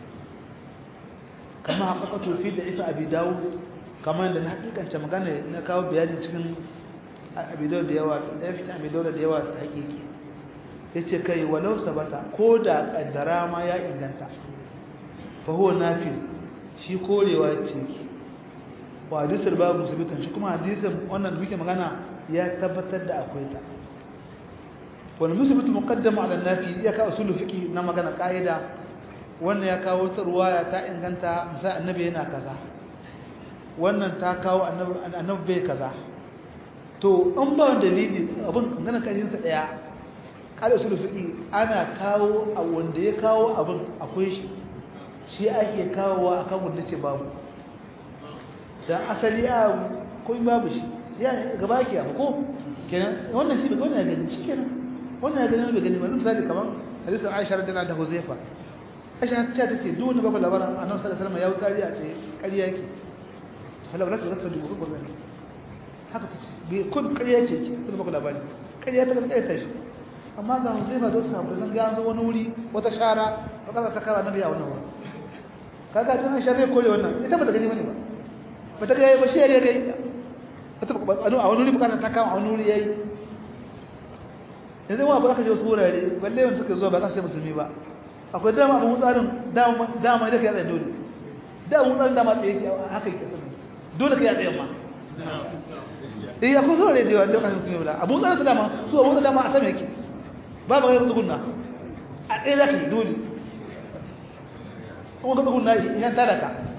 kama haqqatu fi da'if Abi Dawud kama da hakikance magana na kawo bayani cikin Abi Dawud da yawa da fi Abi Dawud da yawa ta hakiki yace kai walau sabata ko da kaddara ma ya inganta fa huwa nafi shi korewa ce ki wa hadisul babu musabitan shi kuma hadisin wannan da muke magana ya tabbatar da akwai ta wal musabit muqaddam ala nafi ya ka usul fiqh na magana kaida wannan ya kawo ta ruwaya ta inganta misali annabi yana kaza wannan ta kawo annabi bai kaza to an ba dalili abin magana kaidin sa daya kada usul fiqh ana kawo a wanda ya kawo abin akwai shi ake kawowa akan wanda ce babu dan asali a kun babu shi ya gaba ki ko kenan wannan shi wannan ya gani shi kenan wannan ya gani bai gani ba misali kaman hadisin Aisha radhiyallahu anha da Huzaifa Aisha ta take duk wanda babu labarin Annabi sallallahu alaihi wasallam ya wuce a tsaye ƙarya yake hala ba ta dubu ko zan haka tace bai kun ƙarya yake kun babu labari ƙarya ta ƙarya ta shi amma ga Huzaifa da sahabbai zan ga wani wuri wata shara ba ta kawo Annabi a wannan wuri kaga tun Aisha bai kore wannan ita ba ta gani bane ba bata ga yayi ba shi ya gai a wani wuri bukata ta kama a wani wuri yayi yanzu wa ba ka je wasu wurare balle wanda suka zo ba za su musulmi ba akwai dama abun tsarin dama da kai tsaye dole da abun tsarin dama tsaye haka yake dole kai tsaye ma akwai wurare da yawa da kasance musulmi ba abun tsarin dama su abun dama a sama yake ba ba yanzu gunna a tsaye zaka yi dole kuma ka gunna yan taraka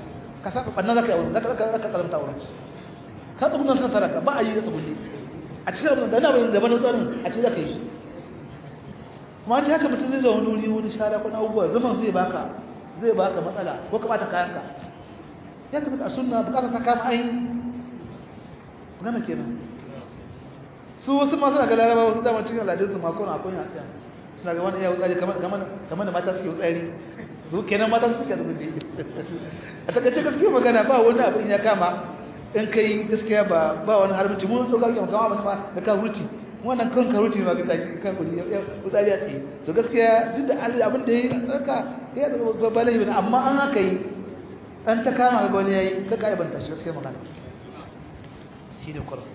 ka saba bannan zaka yi wurin zaka kalmta wurin ka tsuguna san taraka ba a yi da tsugunni a cikin abin da na bayin gaban tsarin a cikin zaka yi shi kuma ce haka mutum zai zo wani wuri shara ko abubuwa zaman zai baka matsala ko ka bata kayanka ya tabbata a sunna bukata ta kama ai gana kenan su wasu ma suna ga laraba wasu dama cikin aladun su makon akwai a tsaya suna ga wani iya wutsari kamar da mata suke wutsari su kenan mata suke zubundi a takaice gaskiya magana ba wani abu in ya kama in kai gaskiya ba wani harbici mun so gaskiya kama abin ma da ka hurci wannan kan karuci ma ga kan kudi ya wutsari a tsaye so gaskiya duk da abin da ya yi tsarka ya da ba laifi ne amma an haka yi an ta kama ga wani yayi ka kai banta shi gaskiya magana shi ne kwaro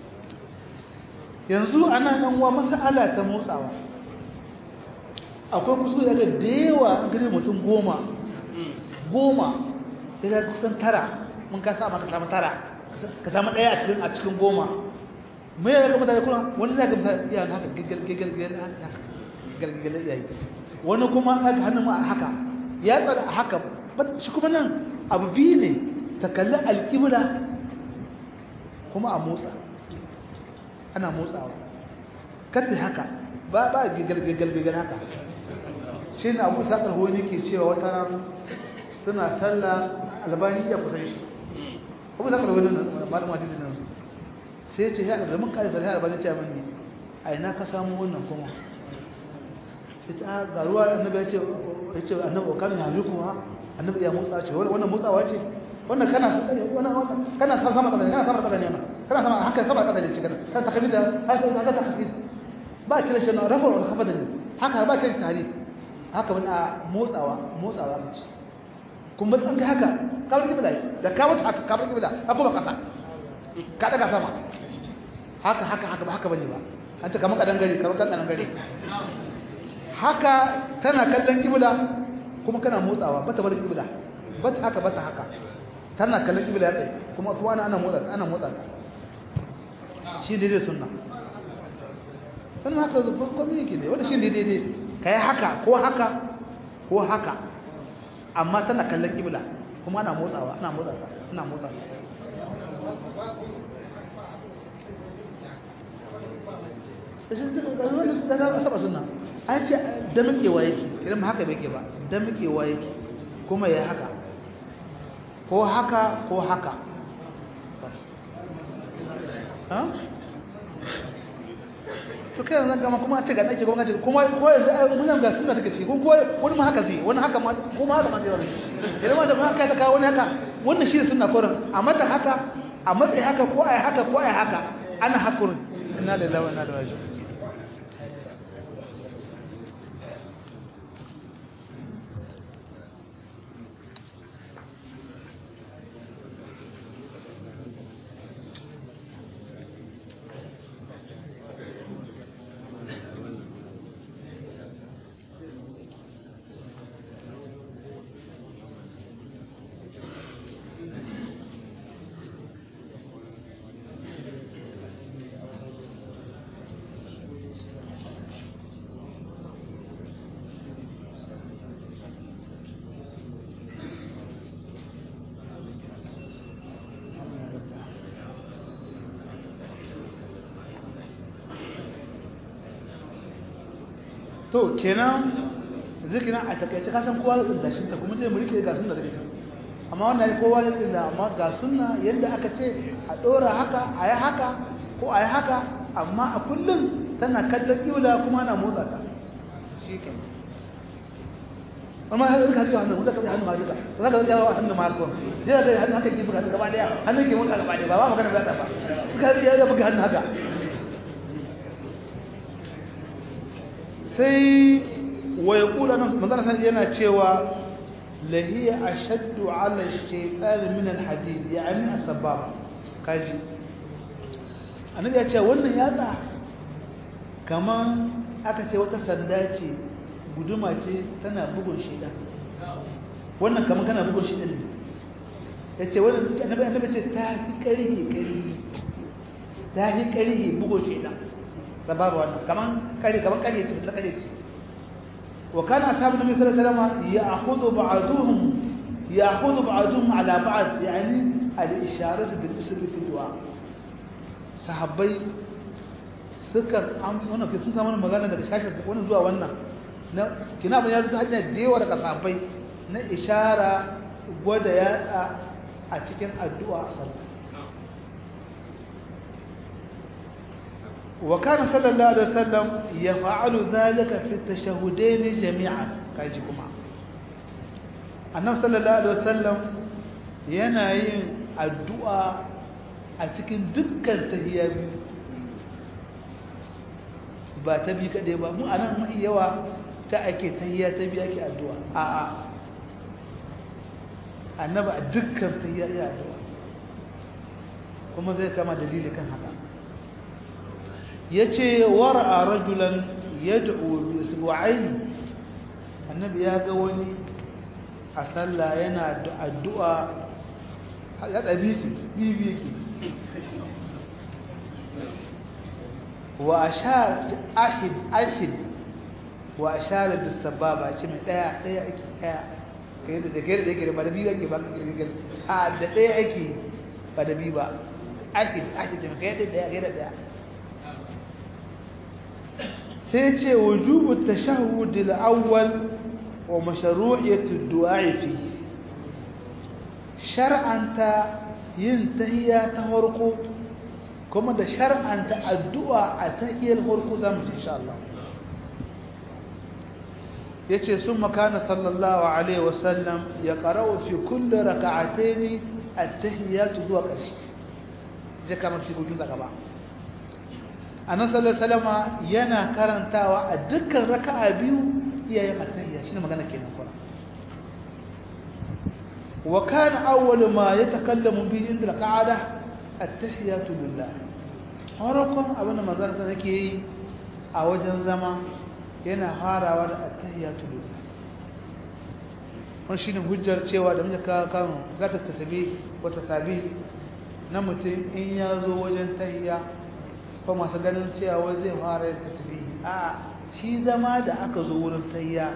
yanzu ana nan wa mas'ala ta motsawa akwai kusa daga da yawa an gani mutum goma daga kusan tara mun ka sa maka samu tara ka samu daya a cikin goma mai ya ga mutane kuma wani zai ga mutane iya haka gaggal yayi wani kuma haka hannun ma haka ya tsara haka shi kuma nan abu biyu ne ta kalli alƙibla kuma a motsa ana motsawa kadda haka ba gaggal haka shi ne abu saƙar wani ke cewa wata ran suna sallah albani ya kusan shi abu saƙar wani malama hadisi nan sai ce ya da mun kare sallah albani ce mani a ina ka samu wannan kuma sai ta ga ruwa annabi ya ce annabi kan ya yi kuwa annabi ya motsa ce wannan motsawa ce wannan kana sama kasa ne kana sama kasa ne kana sama haka sama kasa ne cikin kan takhmida haka takhmid ba kira shi na rafa wal khafada ne haka ba kira tahrif haka wani a motsawa ce kuma an ga haka kabar kibla da ka mutu haka kabar kibla haka ba kasa ka daga sama haka bane ba an ce kamar kadangare haka tana kallon kibla kuma kana motsawa bata bar kibla bata haka tana kallon kibla tsaye kuma tuwa ana motsa ta shi daidai sunna sannan haka komai yake ne wanda shi daidai kai haka ko haka amma tana kallon kibla kuma ana motsa ta shi daga saba sunna an ce da mukewa yake idan haka bai ke ba da mukewa yake kuma ya haka ko haka to kai yanzu gama kuma a ce ga ɗake kuma kace kuma ko yanzu mun ga sunna take ci ko wani ma haka zai wani haka ma kuma haka ma zai wani idan ma da haka ta kawo wani haka wannan shi sunna koran amma da haka a matsayi haka ko ai haka ana hakurin inna lillahi wa inna ilaihi raji'un to kenan zikirin a takaice kasan kowa da tsintashin ta kuma zai mulki ga sunna take amma wannan kowa ya tsinda amma ga sunna yadda aka ce a dora haka a yi haka ko a yi haka amma a kullum tana kallon kibla kuma ana motsa ta shi ke amma har ka ga hannu da ka hannu ma duka za ka ga hannu ma ko sai ka hannu haka ki buga gaba daya hannu ke motsa gaba daya ba magana za ta ba ka ga ya buga hannu haka sai wa yaqulu manzon san yana cewa lahiya ashaddu ala ash-shaytan min al-hadid yani asbab kaji annabi ya ce wannan yatsa kaman aka ce wata sanda ce guduma ce tana bugun shaytan wannan kaman kana bugun shaytan ne yace wannan annabi ce ta fi karihi bugun shaytan sababu wannan kaman kare ce da kare ce wa kana ashabu nabi sallallahu alaihi wasallam ya'khudhu ba'duhum يأخذ بعضهم على بعض يعني الإشارة بالاسم في الدعاء صحابي سكر wannan ke sun samu magana daga shashar wannan zuwa wannan kina ban yazo ta hanyar jewa daga sahabbai na ishara gwada ya a cikin addu'a a sallah wa kana sallallahu alaihi wasallam yaf'alu dhalika fi at-tashahhudain jami'an kaji kuma annabi sallallahu alaihi wasallam yana yin addu'a a cikin dukkan tahiyya biyu ba ta bi kade ba mu anan mai yawa ta ake tahiyya ta bi ake addu'a a'a annabi a dukkan tahiyya ya addu'a kuma zai kama dalili kan haka yace wara'a rajulan yad'u bi isbu'ayhi annabi ya ga wani a sallah yana addu'a ya dabiti bibi yake wa ashar ahid wa ashar bis sababa ce mai daya ake daya kai da gare da yake ba da bibi yake ba a da daya ake ba da bibi ba ahid ce kai da daya sai ce wujubu tashahhud al-awwal wa mashru'iyatu ad-du'a fihi shar'anta yin tahiyya ta farko kuma da shar'anta addu'a a tahiyyar farko zamu insha Allah yace summa kana sallallahu alaihi wasallam yaqra'u fi kulli rak'atayn at-tahiyyatu zuwa ƙarshe je kamar shi gudun daga ba annabi sallallahu alaihi wasallam yana karantawa a dukkan raka'a biyu iyayen at-tahiyya shine magana kenan kuma wa kana awwal ma yatakallamu bi inda al-qa'ada at-tahiyyatu lillah farkon abin da manzon sa yake yi a wajen zama yana farawa da at-tahiyyatu lillah wannan shine hujjar cewa da muke kan zata tasbih ko tasbih na mutum in ya zo wajen tahiyya ko masu ganin cewa zai fara yin tasbihi a shi zama da aka zo wurin tahiyya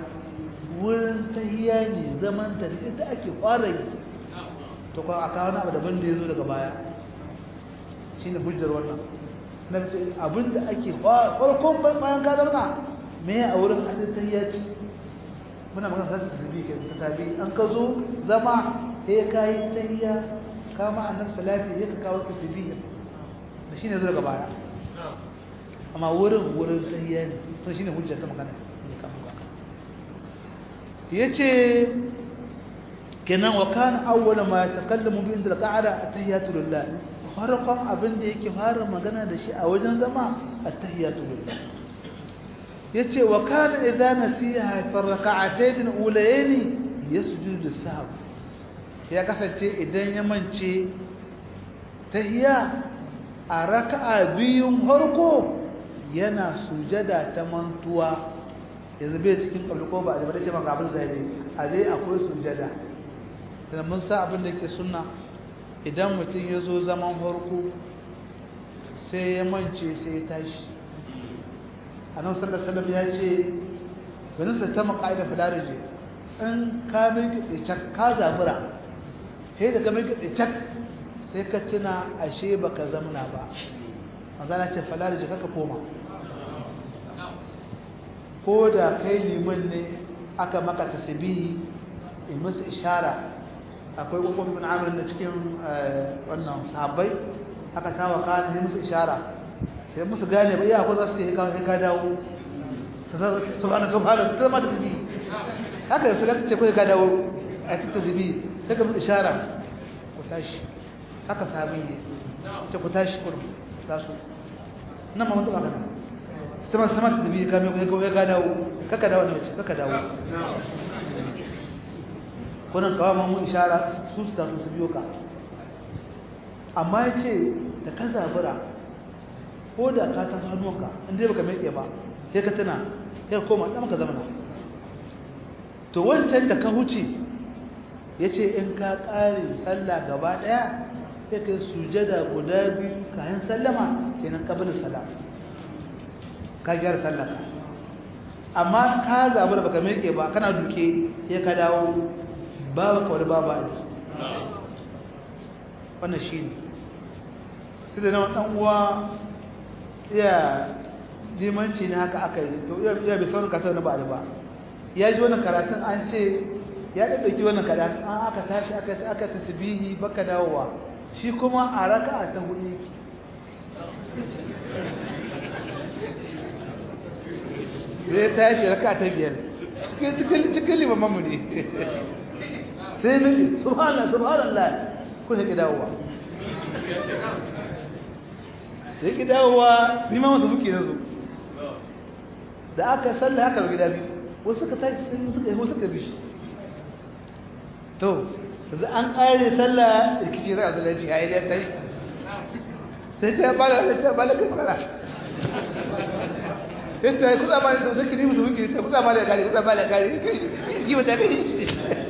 ne zaman da ita ake fara yi to ko aka wani abu daban da ya zo daga baya shine hujjar wannan na abinda ake farkon bayan ka zauna me a wurin hadin tahiyya ce muna magana da tasbihi ke tasbihi an ka zo zama sai kai tahiyya kama annabi salati sai ka kawo tasbihi da shine zo daga baya amma wurin tahiyya ne to shine hujja ta magana ne kan haka yace kenan wa kana awwala ma yatakallamu bi inda qa'ada at-tahiyatu lillah farqan abin da yake fara magana da shi a wajen zama at-tahiyatu lillah yace wa kana idza nasiha fi rak'atayn ulayayn yasjudu lis-sahw ya kasance idan ya mance tahiyya a raka'a biyun farko yana sujada ta mantuwa yanzu bai cikin kabli ko ba da ce maka abin zai a dai akwai sujada da mun sa abin da yake sunna idan mutum ya zo zaman farko sai ya mance sai ya tashi annabi sallallahu alaihi wasallam ya ce wani sai ta maqaida filarije in ka mai kitse ka zabura sai da ka mai kitse sai ka tuna ashe baka zamna ba magana ce filarije kaka koma ko da kai liman ne aka maka tasbihi in musu ishara akwai kokon bin amir da cikin wannan sahabbai aka kawo kana sai musu ishara sai musu gane ba iya ko za su yi ka dawo subhanahu ta ma tasbihi haka sai ka ce ko ka dawo a cikin tasbihi sai ka musu ishara ku tashi haka sahabi ne ce ku tashi ku taso nan ma mutu aka sama ta biyu kame ka dawo kaka dawo ne mace kaka dawo kunan kawo mamu ishara su su taso su biyo ka amma ya ce da ka zabura ko da ka taso hannunka inda baka mai ba sai ka tana sai ka koma ɗan ka zama na to wancan da ka huce ya ce in ka ƙare sallah gaba ɗaya sai ka sujada guda biyu kayan sallama kenan kabilin salam ka gyara sallaka amma ka zabi da baka miƙe ba kana duke ya ka dawo babu kawai babu adi wannan shi ne sai da nan ɗan uwa iya limanci ne haka aka yi to iya bai saurin kasar na ba ba ya ji wannan karatun an ce ya ɗauki wannan karatun an aka tashi aka tasbihi baka dawowa shi kuma a raka'a ta hudu yake zai tashi raka'a ta biyar cikin limamanmu ne sai mai subhanallah kuna ki dawowa sai ki dawowa nima masu buki na su da aka salla haka gida biyu wasu suka tashi wasu suka bishi to yanzu an ƙare salla rikici za a zalanci a yi da ta yi sai ta bala kai fara ya ta yi kusa ba da zaki nemi su buki ta kusa ba da gari ki ba ta kai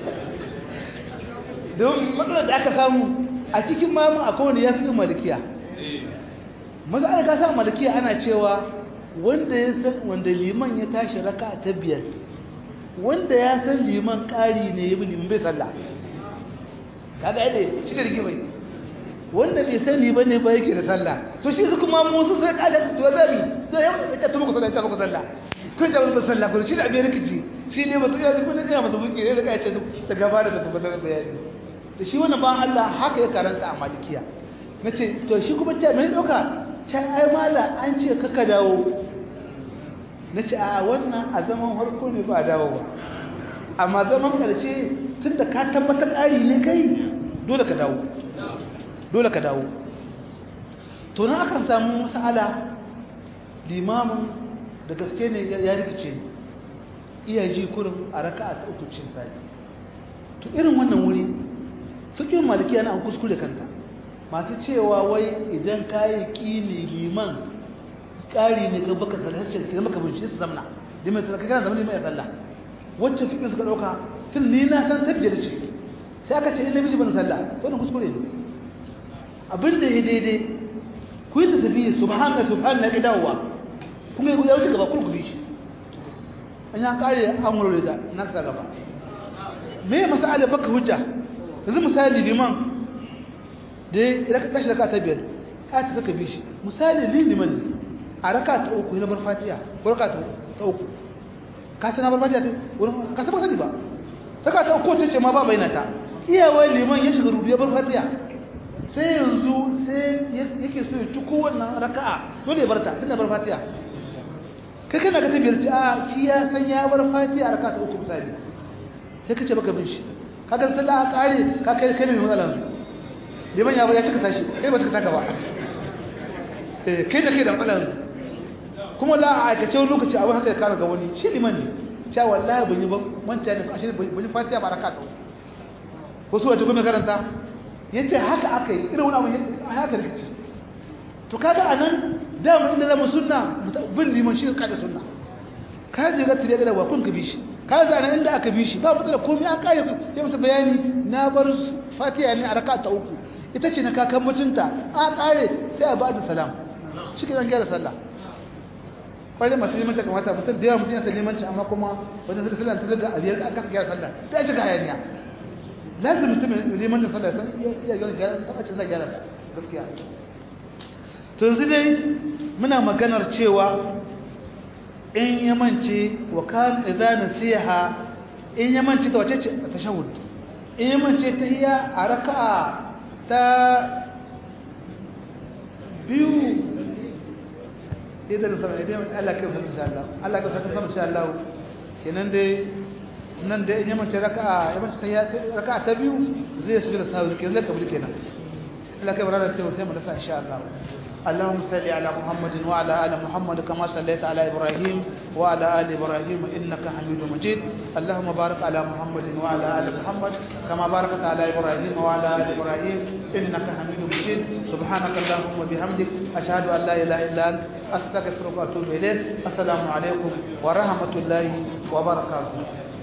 don matsalar da aka samu a cikin mamu a kowane ya fi yin malikiya matsalar ka samu malikiya ana cewa wanda ya san wanda liman ya tashi raka ta biyar wanda ya san liman ƙari ne ya bi liman bai sallah kaga yadda shi da rigimai wanda bai sani ba ne ba yake da sallah to shi kuma musu sai kada to zabi to ya ta muku sallah ta muku sallah kun ta muku sallah kun shi da abin rikici shi ne mutum ya zuwa ne masa buki ne da kai ce ta gaba da tabbatar bayani to shi wannan ban Allah haka ya karanta a malikiya nace to shi kuma ce mai dauka ce ai mala an ce kaka dawo nace a wannan a zaman harko ne ba dawo ba amma zaman karshe tunda ka tabbatar ƙari ne kai dole ka dawo to na akan samu masala limamin da gaske ne ya rikice iya ji kurin a raka'a ta uku cin sai to irin wannan wuri fiqhin malikiya na an kuskure kanta masu cewa wai idan kayi kini liman ƙari ne ga baka salashin kira maka bin shi su zamna liman ta kana zamani mai sallah wacce fiqhin suka dauka tun ni na san tabbiyar ce sai aka ce ina miji ban sallah to ne kuskure ne abinda ya daidai ku yi tasbihi subhanallahi ga dawowa kuma ya wuce gaba kun ku bi shi an ya kare an wurare da nasa gaba me masala baka hujja yanzu misali liman da ya tashi raka ta biyar ka ta saka bi shi misali liman a raka ta uku na bar fatiha ko raka ta uku ka sana bar fatiha wurin ka saba sani ba raka ta uku ce ma ba bainata iyawai liman ya shiga rubiya bar fatiha sai yanzu sai yake so ya ci kowannan raka'a dole ya barta tunda bar fatiha kai kana ga tabiyar ci a shi ya san ya bar fatiha a raka'a ta uku misali sai kace baka bin shi kaga sallah a kare ka kai ne mai matsala liman ya bar ya cika tashi kai ba cika taka ba kai da kai da matsala kuma la a aikace wani lokaci abin haka ya kara ga wani shi liman ne cewa wallahi ban yi ba wancan ne ashe ban yi fatiha ba raka'a ta uku wasu wace kuma karanta yace haka aka yi irin wani abu haka rikici to kaga anan dama inda zama sunna bin liman shi kaga sunna ka je ga tibe ga da kun ka bi shi kaga anan inda aka bi shi ba matsala komai an kare ya masa bayani na bar fatiha ne a raka'a ta uku ita ce na kakan mutunta a kare sai a bada salam shi ke zan gyara sallah kwarai masu limanci kamata mutum da yawa mutum ya san limanci amma kuma wajen sallah ta zaga a biyar aka gyara sallah ta ji ga hayaniya lazim mutum liman da sallah san iya yawan gyara takacin zai gyara gaskiya to yanzu dai muna maganar cewa in ya mance wa kan idza nasiha in ya mance ta wace ce tashahhud in ya mance ta hiya a raka'a ta biyu idan Allah ka fata insha Allah Allah ka fata insha Allah kenan dai nan da ya mace raka'a raka'a ta biyu zai su da sawu kenan zai kabul kenan Allah kai barara ta sai mu rasa insha Allah اللهم صل على محمد وعلى ال محمد كما صليت على ابراهيم وعلى ال ابراهيم انك حميد مجيد اللهم بارك على محمد وعلى ال محمد كما باركت على ابراهيم وعلى ال ابراهيم انك حميد مجيد سبحانك اللهم وبحمدك اشهد ان لا اله الا انت استغفرك واتوب اليك السلام عليكم ورحمه الله وبركاته